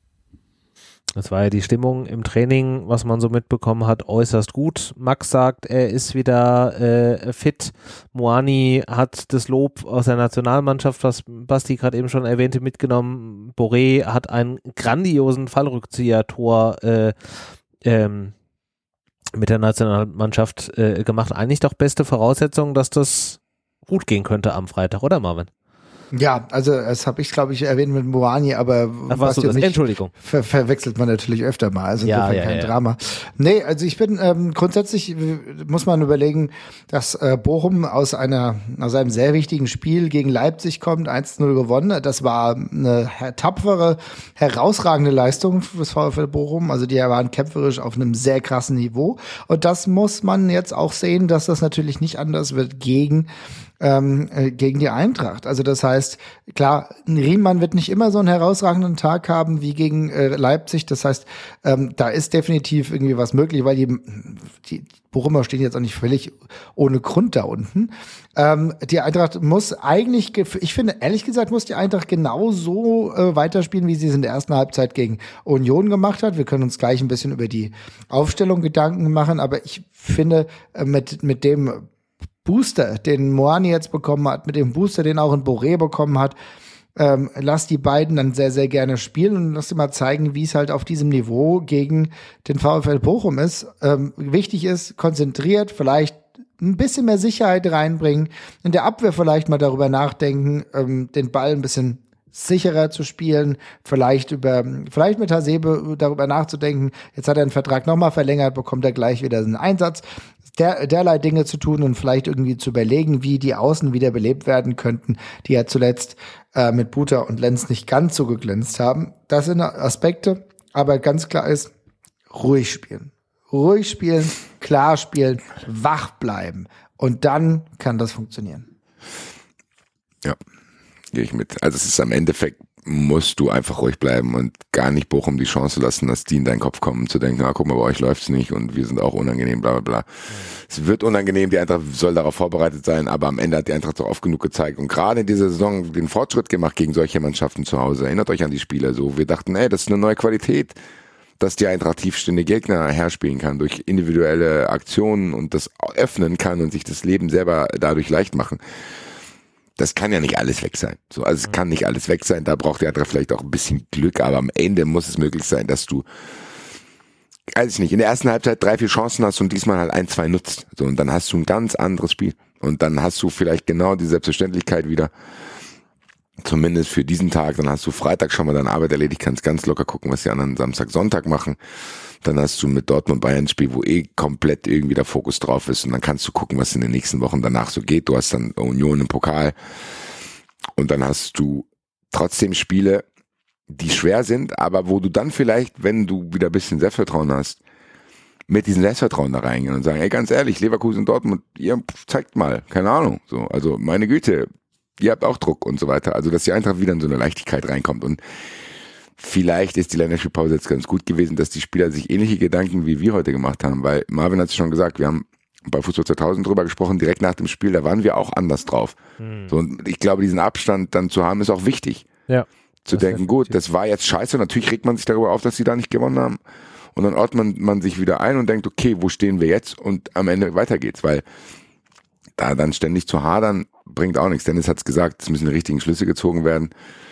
Das war ja die Stimmung im Training, was man so mitbekommen hat, äußerst gut. Max sagt, er ist wieder fit. Moani hat das Lob aus der Nationalmannschaft, was Basti gerade eben schon erwähnte, mitgenommen. Boré hat einen grandiosen Fallrückzieher-Tor mit der Nationalmannschaft gemacht. Eigentlich doch beste Voraussetzung, dass das gut gehen könnte am Freitag, oder Marvin? Ja, also das habe ich, glaube ich, erwähnt mit Moani, aber was du das? Entschuldigung. Verwechselt man natürlich öfter mal, also insofern kein Drama. Nee, also ich bin grundsätzlich, muss man überlegen, dass Bochum aus einem sehr wichtigen Spiel gegen Leipzig kommt, 1-0 gewonnen. Das war eine tapfere, herausragende Leistung des VfL Bochum, also die waren kämpferisch auf einem sehr krassen Niveau, und das muss man jetzt auch sehen, dass das natürlich nicht anders wird gegen die Eintracht. Also das heißt, klar, Riemann wird nicht immer so einen herausragenden Tag haben wie gegen Leipzig. Das heißt, da ist definitiv irgendwie was möglich, weil die Bochumer stehen jetzt auch nicht völlig ohne Grund da unten. Die Eintracht muss eigentlich, ich finde, ehrlich gesagt, muss die Eintracht genauso weiterspielen, wie sie es in der ersten Halbzeit gegen Union gemacht hat. Wir können uns gleich ein bisschen über die Aufstellung Gedanken machen, aber ich finde, mit dem Booster, den Moani jetzt bekommen hat, mit dem Booster, den auch ein Boré bekommen hat, lass die beiden dann sehr, sehr gerne spielen und lass sie mal zeigen, wie es halt auf diesem Niveau gegen den VfL Bochum ist. Wichtig ist, konzentriert, vielleicht ein bisschen mehr Sicherheit reinbringen, in der Abwehr vielleicht mal darüber nachdenken, den Ball ein bisschen sicherer zu spielen, vielleicht mit Hasebe darüber nachzudenken, jetzt hat er einen Vertrag nochmal verlängert, bekommt er gleich wieder einen Einsatz, derlei Dinge zu tun und vielleicht irgendwie zu überlegen, wie die Außen wieder belebt werden könnten, die ja zuletzt mit Buta und Lenz nicht ganz so geglänzt haben. Das sind Aspekte, aber ganz klar ist, ruhig spielen, klar spielen, wach bleiben und dann kann das funktionieren. Ja. Gehe ich mit. Also es ist am Endeffekt, musst du einfach ruhig bleiben und gar nicht Bochum die Chance lassen, dass die in deinen Kopf kommen, zu denken, guck mal, bei euch läuft's nicht und wir sind auch unangenehm, bla bla bla. Es wird unangenehm, die Eintracht soll darauf vorbereitet sein, aber am Ende hat die Eintracht doch oft genug gezeigt und gerade in dieser Saison den Fortschritt gemacht gegen solche Mannschaften zu Hause. Erinnert euch an die Spieler so. Wir dachten, das ist eine neue Qualität, dass die Eintracht tiefstehende Gegner herspielen kann durch individuelle Aktionen und das öffnen kann und sich das Leben selber dadurch leicht machen. Das kann ja nicht alles weg sein. So, also es kann nicht alles weg sein. Da braucht der andere vielleicht auch ein bisschen Glück, aber am Ende muss es möglich sein, dass du, weiß ich nicht, in der ersten Halbzeit 3-4 Chancen hast und diesmal halt 1-2 nutzt. So, und dann hast du ein ganz anderes Spiel. Und dann hast du vielleicht genau die Selbstverständlichkeit wieder. Zumindest für diesen Tag. Dann hast du Freitag schon mal deine Arbeit erledigt, kannst ganz locker gucken, was die anderen Samstag, Sonntag machen. Dann hast du mit Dortmund Bayern ein Spiel, wo komplett irgendwie der Fokus drauf ist und dann kannst du gucken, was in den nächsten Wochen danach so geht. Du hast dann Union im Pokal und dann hast du trotzdem Spiele, die schwer sind, aber wo du dann vielleicht, wenn du wieder ein bisschen Selbstvertrauen hast, mit diesem Selbstvertrauen da reingehen und sagen, ganz ehrlich, Leverkusen und Dortmund, ihr zeigt mal, keine Ahnung, so, also meine Güte, ihr habt auch Druck und so weiter. Also, dass die Eintracht wieder in so eine Leichtigkeit reinkommt und vielleicht ist die Länderspielpause jetzt ganz gut gewesen, dass die Spieler sich ähnliche Gedanken wie wir heute gemacht haben, weil Marvin hat es schon gesagt, wir haben bei Fußball 2000 drüber gesprochen, direkt nach dem Spiel, da waren wir auch anders drauf. So, und ich glaube, diesen Abstand dann zu haben, ist auch wichtig. Ja. Zu denken, gut, das war jetzt scheiße, natürlich regt man sich darüber auf, dass sie da nicht gewonnen haben und dann ordnet man sich wieder ein und denkt, okay, wo stehen wir jetzt und am Ende weiter geht's, weil da dann ständig zu hadern, bringt auch nichts. Dennis hat es gesagt, es müssen die richtigen Schlüsse gezogen werden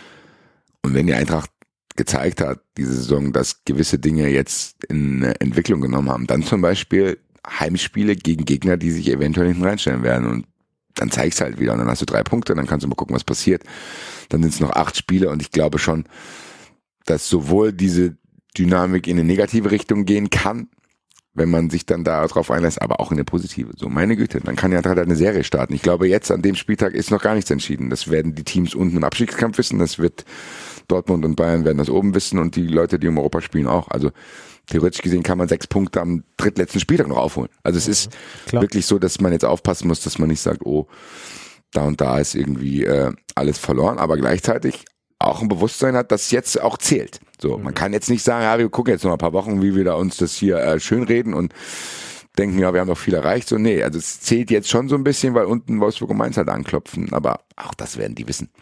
und wenn die Eintracht gezeigt hat, diese Saison, dass gewisse Dinge jetzt in Entwicklung genommen haben. Dann zum Beispiel Heimspiele gegen Gegner, die sich eventuell hinten reinstellen werden und dann zeigst du halt wieder und dann hast du 3 Punkte, dann kannst du mal gucken, was passiert. Dann sind es noch 8 Spiele und ich glaube schon, dass sowohl diese Dynamik in eine negative Richtung gehen kann, wenn man sich dann da drauf einlässt, aber auch in eine positive. So, meine Güte, dann kann ja halt eine Serie starten. Ich glaube, jetzt an dem Spieltag ist noch gar nichts entschieden. Das werden die Teams unten im Abstiegskampf wissen, das wird Dortmund und Bayern werden das oben wissen und die Leute, die um Europa spielen, auch. Also theoretisch gesehen kann man 6 Punkte am drittletzten Spieltag noch aufholen. Also es ist wirklich so, dass man jetzt aufpassen muss, dass man nicht sagt, oh, da und da ist irgendwie alles verloren, aber gleichzeitig auch ein Bewusstsein hat, dass jetzt auch zählt. So, man kann jetzt nicht sagen, wir gucken jetzt noch ein paar Wochen, wie wir da uns das hier schönreden und denken, wir haben doch viel erreicht. So, nee, also es zählt jetzt schon so ein bisschen, weil unten Wolfsburg und Mainz halt anklopfen, aber auch das werden die wissen.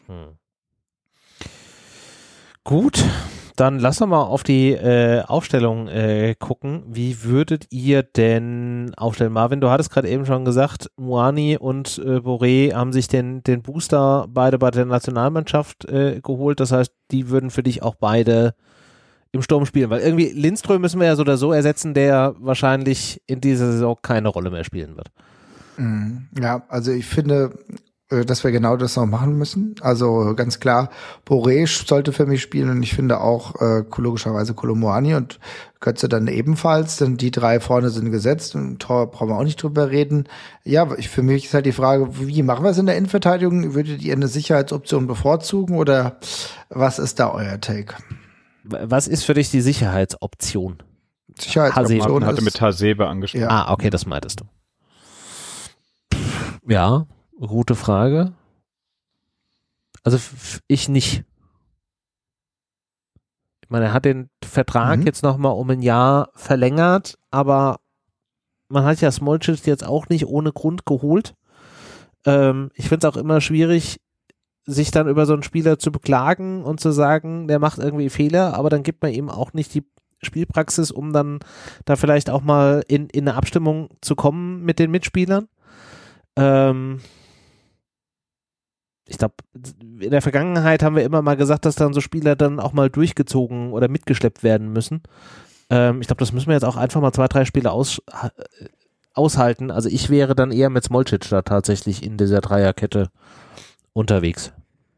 Gut, dann lass doch mal auf die Aufstellung gucken. Wie würdet ihr denn aufstellen? Marvin, du hattest gerade eben schon gesagt, Moani und Boré haben sich den Booster beide bei der Nationalmannschaft geholt. Das heißt, die würden für dich auch beide im Sturm spielen, weil irgendwie Lindström müssen wir ja so oder so ersetzen, der wahrscheinlich in dieser Saison keine Rolle mehr spielen wird. Ja, also ich finde, dass wir genau das noch machen müssen. Also ganz klar, Boré sollte für mich spielen und ich finde auch logischerweise Kolo Muani und Götze dann ebenfalls, denn die 3 vorne sind gesetzt und Tor brauchen wir auch nicht drüber reden. Ja, für mich ist halt die Frage, wie machen wir es in der Innenverteidigung? Würdet ihr eine Sicherheitsoption bevorzugen oder was ist da euer Take? Was ist für dich die Sicherheitsoption? Sicherheitsoption hatte mit Hasebe angesprochen. Ja. Okay, das meintest du. Ja, gute Frage. Also ich nicht. Ich meine, er hat den Vertrag jetzt nochmal um ein Jahr verlängert, aber man hat ja Smolcic jetzt auch nicht ohne Grund geholt. Ich finde es auch immer schwierig, sich dann über so einen Spieler zu beklagen und zu sagen, der macht irgendwie Fehler, aber dann gibt man ihm auch nicht die Spielpraxis, um dann da vielleicht auch mal in eine Abstimmung zu kommen mit den Mitspielern. Ich glaube, in der Vergangenheit haben wir immer mal gesagt, dass dann so Spieler dann auch mal durchgezogen oder mitgeschleppt werden müssen. Ich glaube, das müssen wir jetzt auch einfach mal 2-3 Spiele aushalten. Also ich wäre dann eher mit Smolcic da tatsächlich in dieser Dreierkette unterwegs.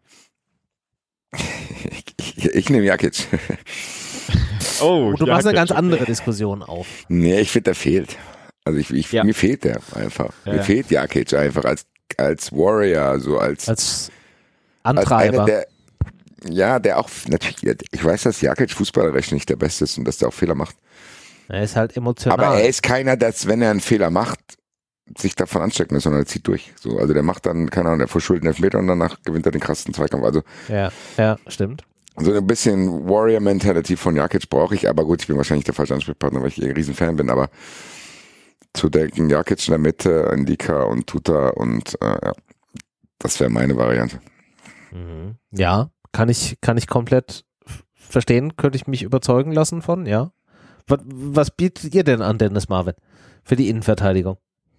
Ich nehme Jakic. Oh, du machst eine ganz andere Diskussion auf. Nee, ich finde, der fehlt. Also mir fehlt der einfach. Ja. Mir fehlt Jakic einfach als Warrior, so als Antreiber. Als der auch, natürlich, ich weiß, dass Jakic fußballerisch nicht der Beste ist und dass der auch Fehler macht. Er ist halt emotional. Aber er ist keiner, dass, wenn er einen Fehler macht, sich davon anstecken muss, sondern er zieht durch. So, also der macht dann, keine Ahnung, der verschuldet einen Elfmeter und danach gewinnt er den krassen Zweikampf. Also ja, stimmt. So ein bisschen Warrior-Mentality von Jakic brauche ich, aber gut, ich bin wahrscheinlich der falsche Ansprechpartner, weil ich ein Riesenfan bin, aber zu denken, Jakic in der Mitte, Ndika und Tuta und das wäre meine Variante. Mhm. Ja, kann ich komplett verstehen, könnte ich mich überzeugen lassen von, ja. Was bietet ihr denn an, Dennis Marvin, für die Innenverteidigung?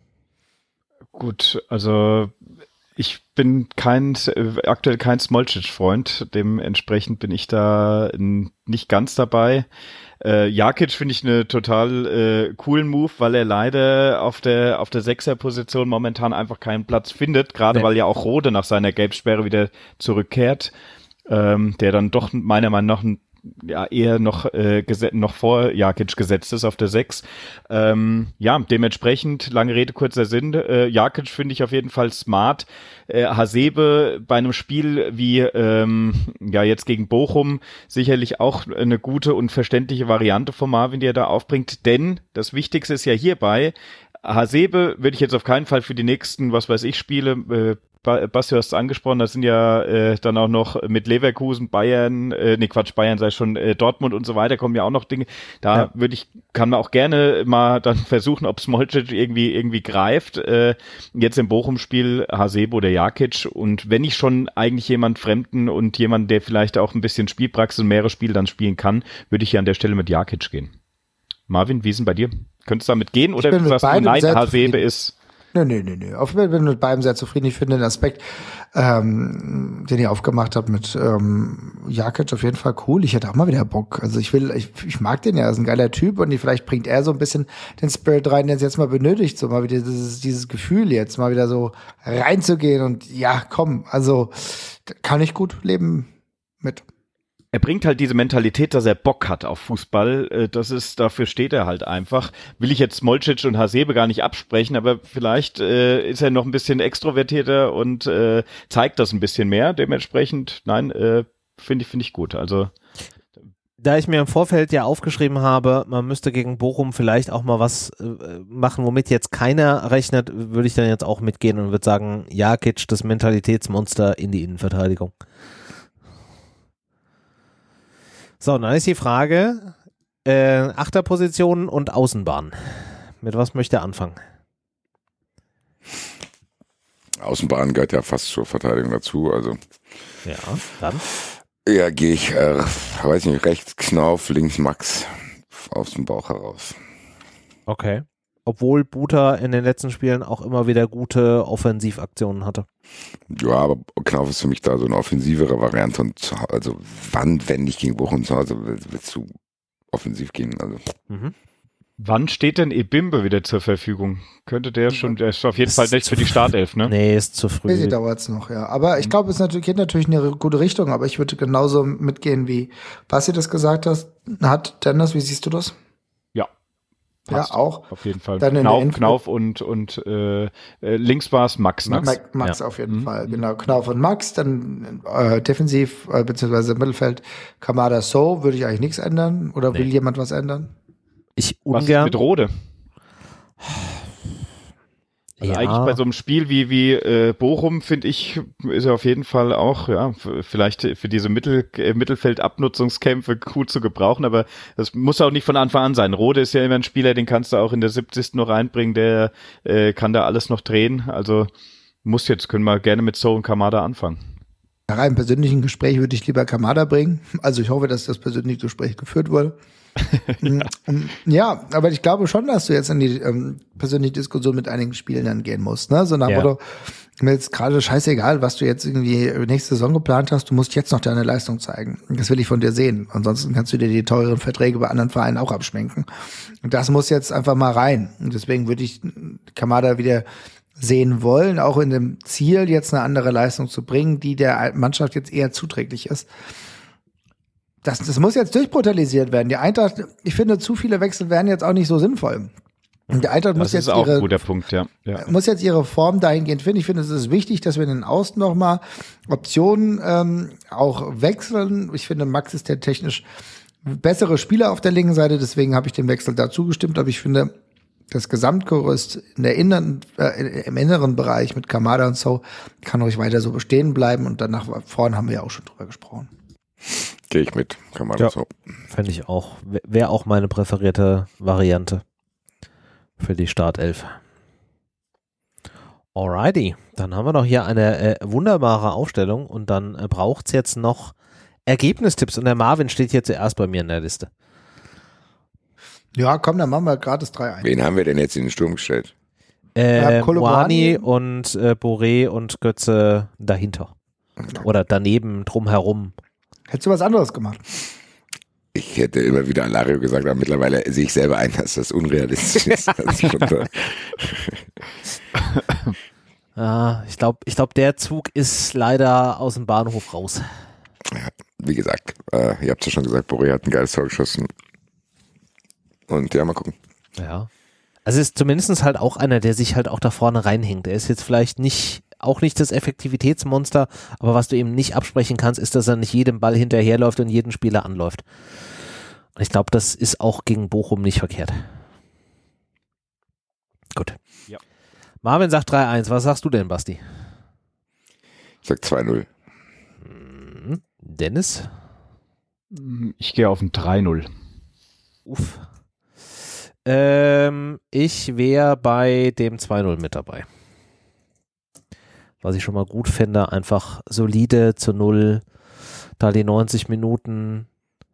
Gut, also ich bin aktuell kein Smolcic-Freund, dementsprechend bin ich da nicht ganz dabei. Jakic finde ich eine total coolen Move, weil er leider auf der Sechser-Position momentan einfach keinen Platz findet, gerade weil ja auch Rode nach seiner Gelbsperre wieder zurückkehrt, der dann doch meiner Meinung nach eher noch vor Jakic gesetzt ist auf der 6. Dementsprechend, lange Rede, kurzer Sinn, Jakic finde ich auf jeden Fall smart. Hasebe bei einem Spiel wie jetzt gegen Bochum sicherlich auch eine gute und verständliche Variante von Marvin, die er da aufbringt, denn das Wichtigste ist ja hierbei, Hasebe würde ich jetzt auf keinen Fall für die nächsten, Spiele, Basti, du hast es angesprochen, das sind ja dann auch noch mit Leverkusen, Bayern sei schon, Dortmund und so weiter, kommen ja auch noch Dinge. Da kann man auch gerne mal dann versuchen, ob Smolcic irgendwie greift. Jetzt im Bochum-Spiel Hasebe oder Jakic. Und wenn ich schon eigentlich jemand Fremden und jemand, der vielleicht auch ein bisschen Spielpraxis und mehrere Spiele dann spielen kann, würde ich hier an der Stelle mit Jakic gehen. Marvin, wie ist denn bei dir? Könntest du damit gehen oder sagst du, nein, Hasebe ist... Nee. Ich bin mit beidem sehr zufrieden. Ich finde den Aspekt, den ihr aufgemacht habt mit Jakic auf jeden Fall cool. Ich hätte auch mal wieder Bock. Also ich mag den ja, er ist ein geiler Typ und vielleicht bringt er so ein bisschen den Spirit rein, den es jetzt mal benötigt, so mal wieder dieses Gefühl jetzt mal wieder so reinzugehen und also kann ich gut leben mit. Er bringt halt diese Mentalität, dass er Bock hat auf Fußball. Dafür steht er halt einfach. Will ich jetzt Smolcic und Hasebe gar nicht absprechen, aber vielleicht ist er noch ein bisschen extrovertierter und zeigt das ein bisschen mehr. Dementsprechend, finde ich gut. Also da ich mir im Vorfeld ja aufgeschrieben habe, man müsste gegen Bochum vielleicht auch mal was machen, womit jetzt keiner rechnet, würde ich dann jetzt auch mitgehen und würde sagen, Jakic, das Mentalitätsmonster in die Innenverteidigung. So, dann ist die Frage, Achterposition und Außenbahn. Mit was möchte er anfangen? Außenbahn gehört ja fast zur Verteidigung dazu, also. Ja, dann? Ja, gehe ich, weiß nicht, rechts Knauf, links Max, aus dem Bauch heraus. Okay. Obwohl Buta in den letzten Spielen auch immer wieder gute Offensivaktionen hatte. Ja, aber Knauf ist für mich da so eine offensivere Variante und also wenn nicht gegen Bochum zu Hause willst du offensiv gehen, also. Wann steht denn Ebimbe wieder zur Verfügung? Könnte der ist auf jeden Fall nicht für die Startelf, ne? Nee, ist zu früh. Busy dauert's noch, ja. Aber ich glaube, geht natürlich in eine gute Richtung, aber ich würde genauso mitgehen, wie Basti das gesagt hat. Dennis, wie siehst du das? Passt. Ja, auch. Auf jeden Fall. Dann Knauf und links war es Max, ne? Max auf jeden Fall, genau. Knauf und Max, dann defensiv, beziehungsweise Mittelfeld, Kamada So, würde ich eigentlich nichts ändern. Oder will jemand was ändern? Ich ungern. Was ist mit Rode? Also eigentlich bei so einem Spiel wie Bochum, finde ich, ist er auf jeden Fall auch, vielleicht für diese Mittelfeldabnutzungskämpfe gut zu gebrauchen, aber das muss auch nicht von Anfang an sein. Rode ist ja immer ein Spieler, den kannst du auch in der 70. noch reinbringen, der kann da alles noch drehen, also können wir gerne mit So und Kamada anfangen. Nach einem persönlichen Gespräch würde ich lieber Kamada bringen, also ich hoffe, dass das persönliche Gespräch geführt wurde. Ja, aber ich glaube schon, dass du jetzt in die persönliche Diskussion mit einigen Spielern gehen musst. Ne? So nach Motto, mir ist gerade scheißegal, was du jetzt irgendwie nächste Saison geplant hast, du musst jetzt noch deine Leistung zeigen. Das will ich von dir sehen. Ansonsten kannst du dir die teuren Verträge bei anderen Vereinen auch abschminken. Und das muss jetzt einfach mal rein. Und deswegen würde ich Kamada wieder sehen wollen, auch in dem Ziel, jetzt eine andere Leistung zu bringen, die der Mannschaft jetzt eher zuträglich ist. Das muss jetzt durchbrutalisiert werden. Die Eintracht, ich finde, zu viele Wechsel wären jetzt auch nicht so sinnvoll. Und die Eintracht muss jetzt auch ein guter Punkt, ja. Muss jetzt ihre Form dahingehend finden. Ich finde, es ist wichtig, dass wir in den Außen nochmal Optionen auch wechseln. Ich finde, Max ist der technisch bessere Spieler auf der linken Seite, deswegen habe ich dem Wechsel dazu gestimmt. Aber ich finde, das Gesamtgerüst in der im inneren Bereich mit Kamada und so kann ruhig weiter so bestehen bleiben. Und danach vorne haben wir ja auch schon drüber gesprochen. Gehe ich mit, Kamada so. Fände ich auch. Wäre auch meine präferierte Variante für die Startelf. Alrighty, dann haben wir noch hier eine wunderbare Aufstellung und dann braucht es jetzt noch Ergebnistipps und der Marvin steht hier zuerst bei mir in der Liste. Ja, komm, dann machen wir gratis 3-1. Wen haben wir denn jetzt in den Sturm gestellt? Moani und Boré und Götze dahinter. Oder daneben, drumherum. Hättest du was anderes gemacht? Ich hätte immer wieder Alario gesagt, aber mittlerweile sehe ich selber ein, dass das unrealistisch ist. Ich glaube, der Zug ist leider aus dem Bahnhof raus. Ja, wie gesagt, ihr habt ja schon gesagt, Boré hat ein geiles Tor geschossen. Und ja, mal gucken. Ja. Also ist zumindest halt auch einer, der sich halt auch da vorne reinhängt. Er ist jetzt vielleicht auch nicht das Effektivitätsmonster, aber was du eben nicht absprechen kannst, ist, dass er nicht jedem Ball hinterherläuft und jeden Spieler anläuft. Und ich glaube, das ist auch gegen Bochum nicht verkehrt. Gut. Ja. Marvin sagt 3-1. Was sagst du denn, Basti? Ich sag 2-0. Dennis? Ich gehe auf ein 3-0. Uff. Ich wäre bei dem 2-0 mit dabei. Was ich schon mal gut fände, einfach solide zu 0, da die 90 Minuten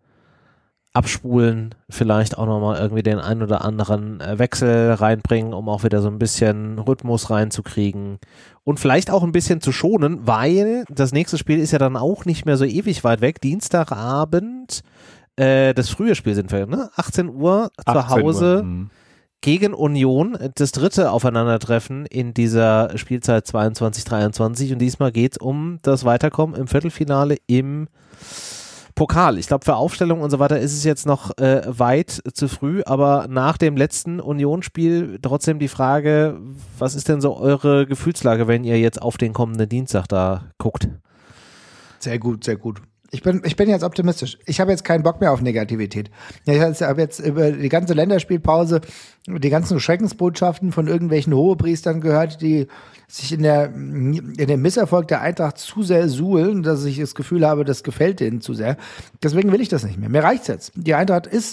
abspulen, vielleicht auch nochmal irgendwie den ein oder anderen Wechsel reinbringen, um auch wieder so ein bisschen Rhythmus reinzukriegen und vielleicht auch ein bisschen zu schonen, weil das nächste Spiel ist ja dann auch nicht mehr so ewig weit weg. Dienstagabend, das frühe Spiel sind wir, ne? 18 Uhr zu Hause gegen Union, das dritte Aufeinandertreffen in dieser Spielzeit 22-23 und diesmal geht es um das Weiterkommen im Viertelfinale im Pokal. Ich glaube, für Aufstellung und so weiter ist es jetzt noch weit zu früh, aber nach dem letzten Union-Spiel trotzdem die Frage, was ist denn so eure Gefühlslage, wenn ihr jetzt auf den kommenden Dienstag da guckt? Sehr gut, sehr gut. Ich bin jetzt optimistisch. Ich habe jetzt keinen Bock mehr auf Negativität. Ich habe jetzt über die ganze Länderspielpause die ganzen Schreckensbotschaften von irgendwelchen Hohepriestern gehört, die sich in dem Misserfolg der Eintracht zu sehr suhlen, dass ich das Gefühl habe, das gefällt denen zu sehr. Deswegen will ich das nicht mehr. Mir reicht's jetzt. Die Eintracht ist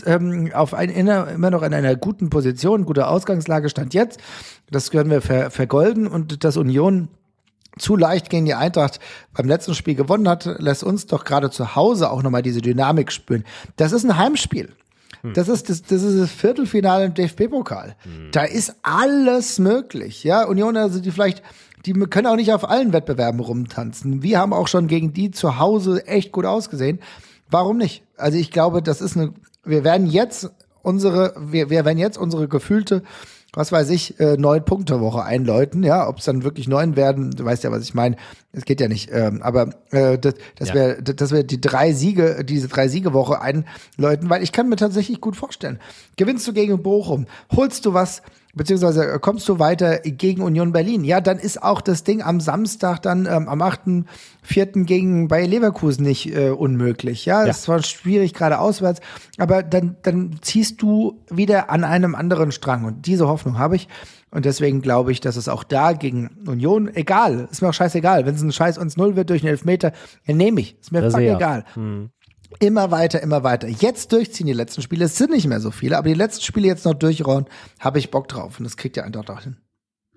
immer noch in einer guten Position, gute Ausgangslage stand jetzt. Das können wir vergolden und das Union zu leicht gegen die Eintracht beim letzten Spiel gewonnen hat, lässt uns doch gerade zu Hause auch nochmal diese Dynamik spüren. Das ist ein Heimspiel. Das ist das Viertelfinale im DFB-Pokal. Da ist alles möglich. Ja, Union, also die können auch nicht auf allen Wettbewerben rumtanzen. Wir haben auch schon gegen die zu Hause echt gut ausgesehen. Warum nicht? Also ich glaube, wir werden jetzt unsere gefühlte, was weiß ich, 9-Punkte-Woche einläuten, ja, ob es dann wirklich 9 werden, du weißt ja, was ich meine, es geht ja nicht, aber dass wir diese 3-Siege-Woche einläuten, weil ich kann mir tatsächlich gut vorstellen, gewinnst du gegen Bochum, holst du was, beziehungsweise kommst du weiter gegen Union Berlin, ja, dann ist auch das Ding am Samstag dann am 8.4. gegen Bayer Leverkusen nicht unmöglich, ja, das war schwierig, gerade auswärts, aber dann ziehst du wieder an einem anderen Strang und diese Hoffnung habe ich und deswegen glaube ich, dass es auch da gegen Union, egal, ist mir auch scheißegal, wenn es ein Scheiß 1-0 wird durch einen Elfmeter, dann nehme ich, ist mir fuck egal. Immer weiter, immer weiter. Jetzt durchziehen die letzten Spiele. Es sind nicht mehr so viele, aber die letzten Spiele jetzt noch durchrauen, habe ich Bock drauf. Und das kriegt ihr einfach auch hin.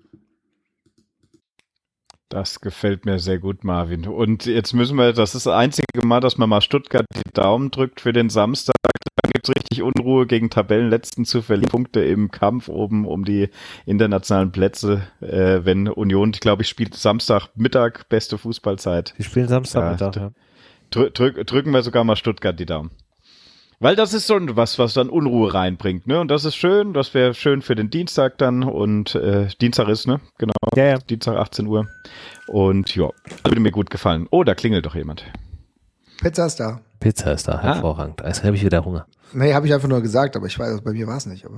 Das gefällt mir sehr gut, Marvin. Und jetzt das ist das einzige Mal, dass man mal Stuttgart die Daumen drückt für den Samstag. gibt's richtig Unruhe gegen Tabellenletzten zu verlieren, Punkte im Kampf oben um die internationalen Plätze, wenn Union, glaube ich, spielt Samstagmittag, beste Fußballzeit. Die spielen Samstagmittag, ja. Drücken wir sogar mal Stuttgart die Daumen. Weil das ist so was dann Unruhe reinbringt, ne? Und das ist schön, das wäre schön für den Dienstag dann und Dienstag ist, ne? Genau. Ja. Dienstag 18 Uhr. Und ja, würde mir gut gefallen. Oh, da klingelt doch jemand. Pizza ist da. Pizza ist da, hervorragend. Also habe ich wieder Hunger. Nee, habe ich einfach nur gesagt, aber ich weiß, bei mir war es nicht. Aber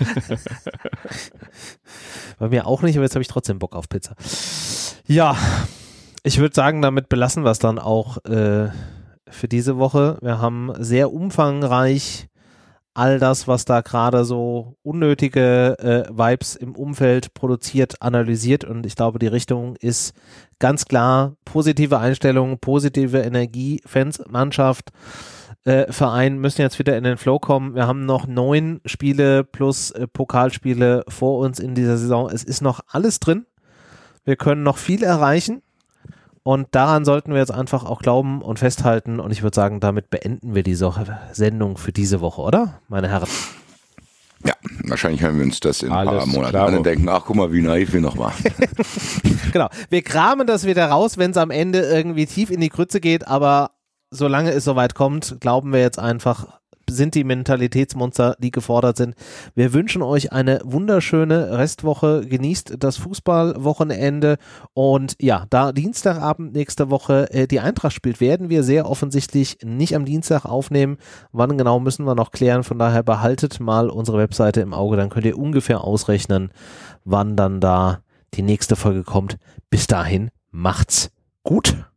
bei mir auch nicht, aber jetzt habe ich trotzdem Bock auf Pizza. Ja, ich würde sagen, damit belassen wir es dann auch für diese Woche. Wir haben sehr umfangreich all das, was da gerade so unnötige Vibes im Umfeld produziert, analysiert und ich glaube, die Richtung ist ganz klar positive Einstellung, positive Energie, Fans, Mannschaft, Verein müssen jetzt wieder in den Flow kommen. Wir haben noch 9 Spiele plus Pokalspiele vor uns in dieser Saison. Es ist noch alles drin. Wir können noch viel erreichen. Und daran sollten wir jetzt einfach auch glauben und festhalten. Und ich würde sagen, damit beenden wir die Sendung für diese Woche, oder, meine Herren? Ja, wahrscheinlich hören wir uns das in ein paar Monaten an und denken, ach guck mal, wie naiv wir noch waren. Genau, wir kramen das wieder raus, wenn es am Ende irgendwie tief in die Grütze geht. Aber solange es soweit kommt, glauben wir jetzt einfach, sind die Mentalitätsmonster, die gefordert sind. Wir wünschen euch eine wunderschöne Restwoche. Genießt das Fußballwochenende. Und ja, da Dienstagabend nächste Woche die Eintracht spielt, werden wir sehr offensichtlich nicht am Dienstag aufnehmen. Wann genau, müssen wir noch klären. Von daher behaltet mal unsere Webseite im Auge. Dann könnt ihr ungefähr ausrechnen, wann dann da die nächste Folge kommt. Bis dahin, macht's gut.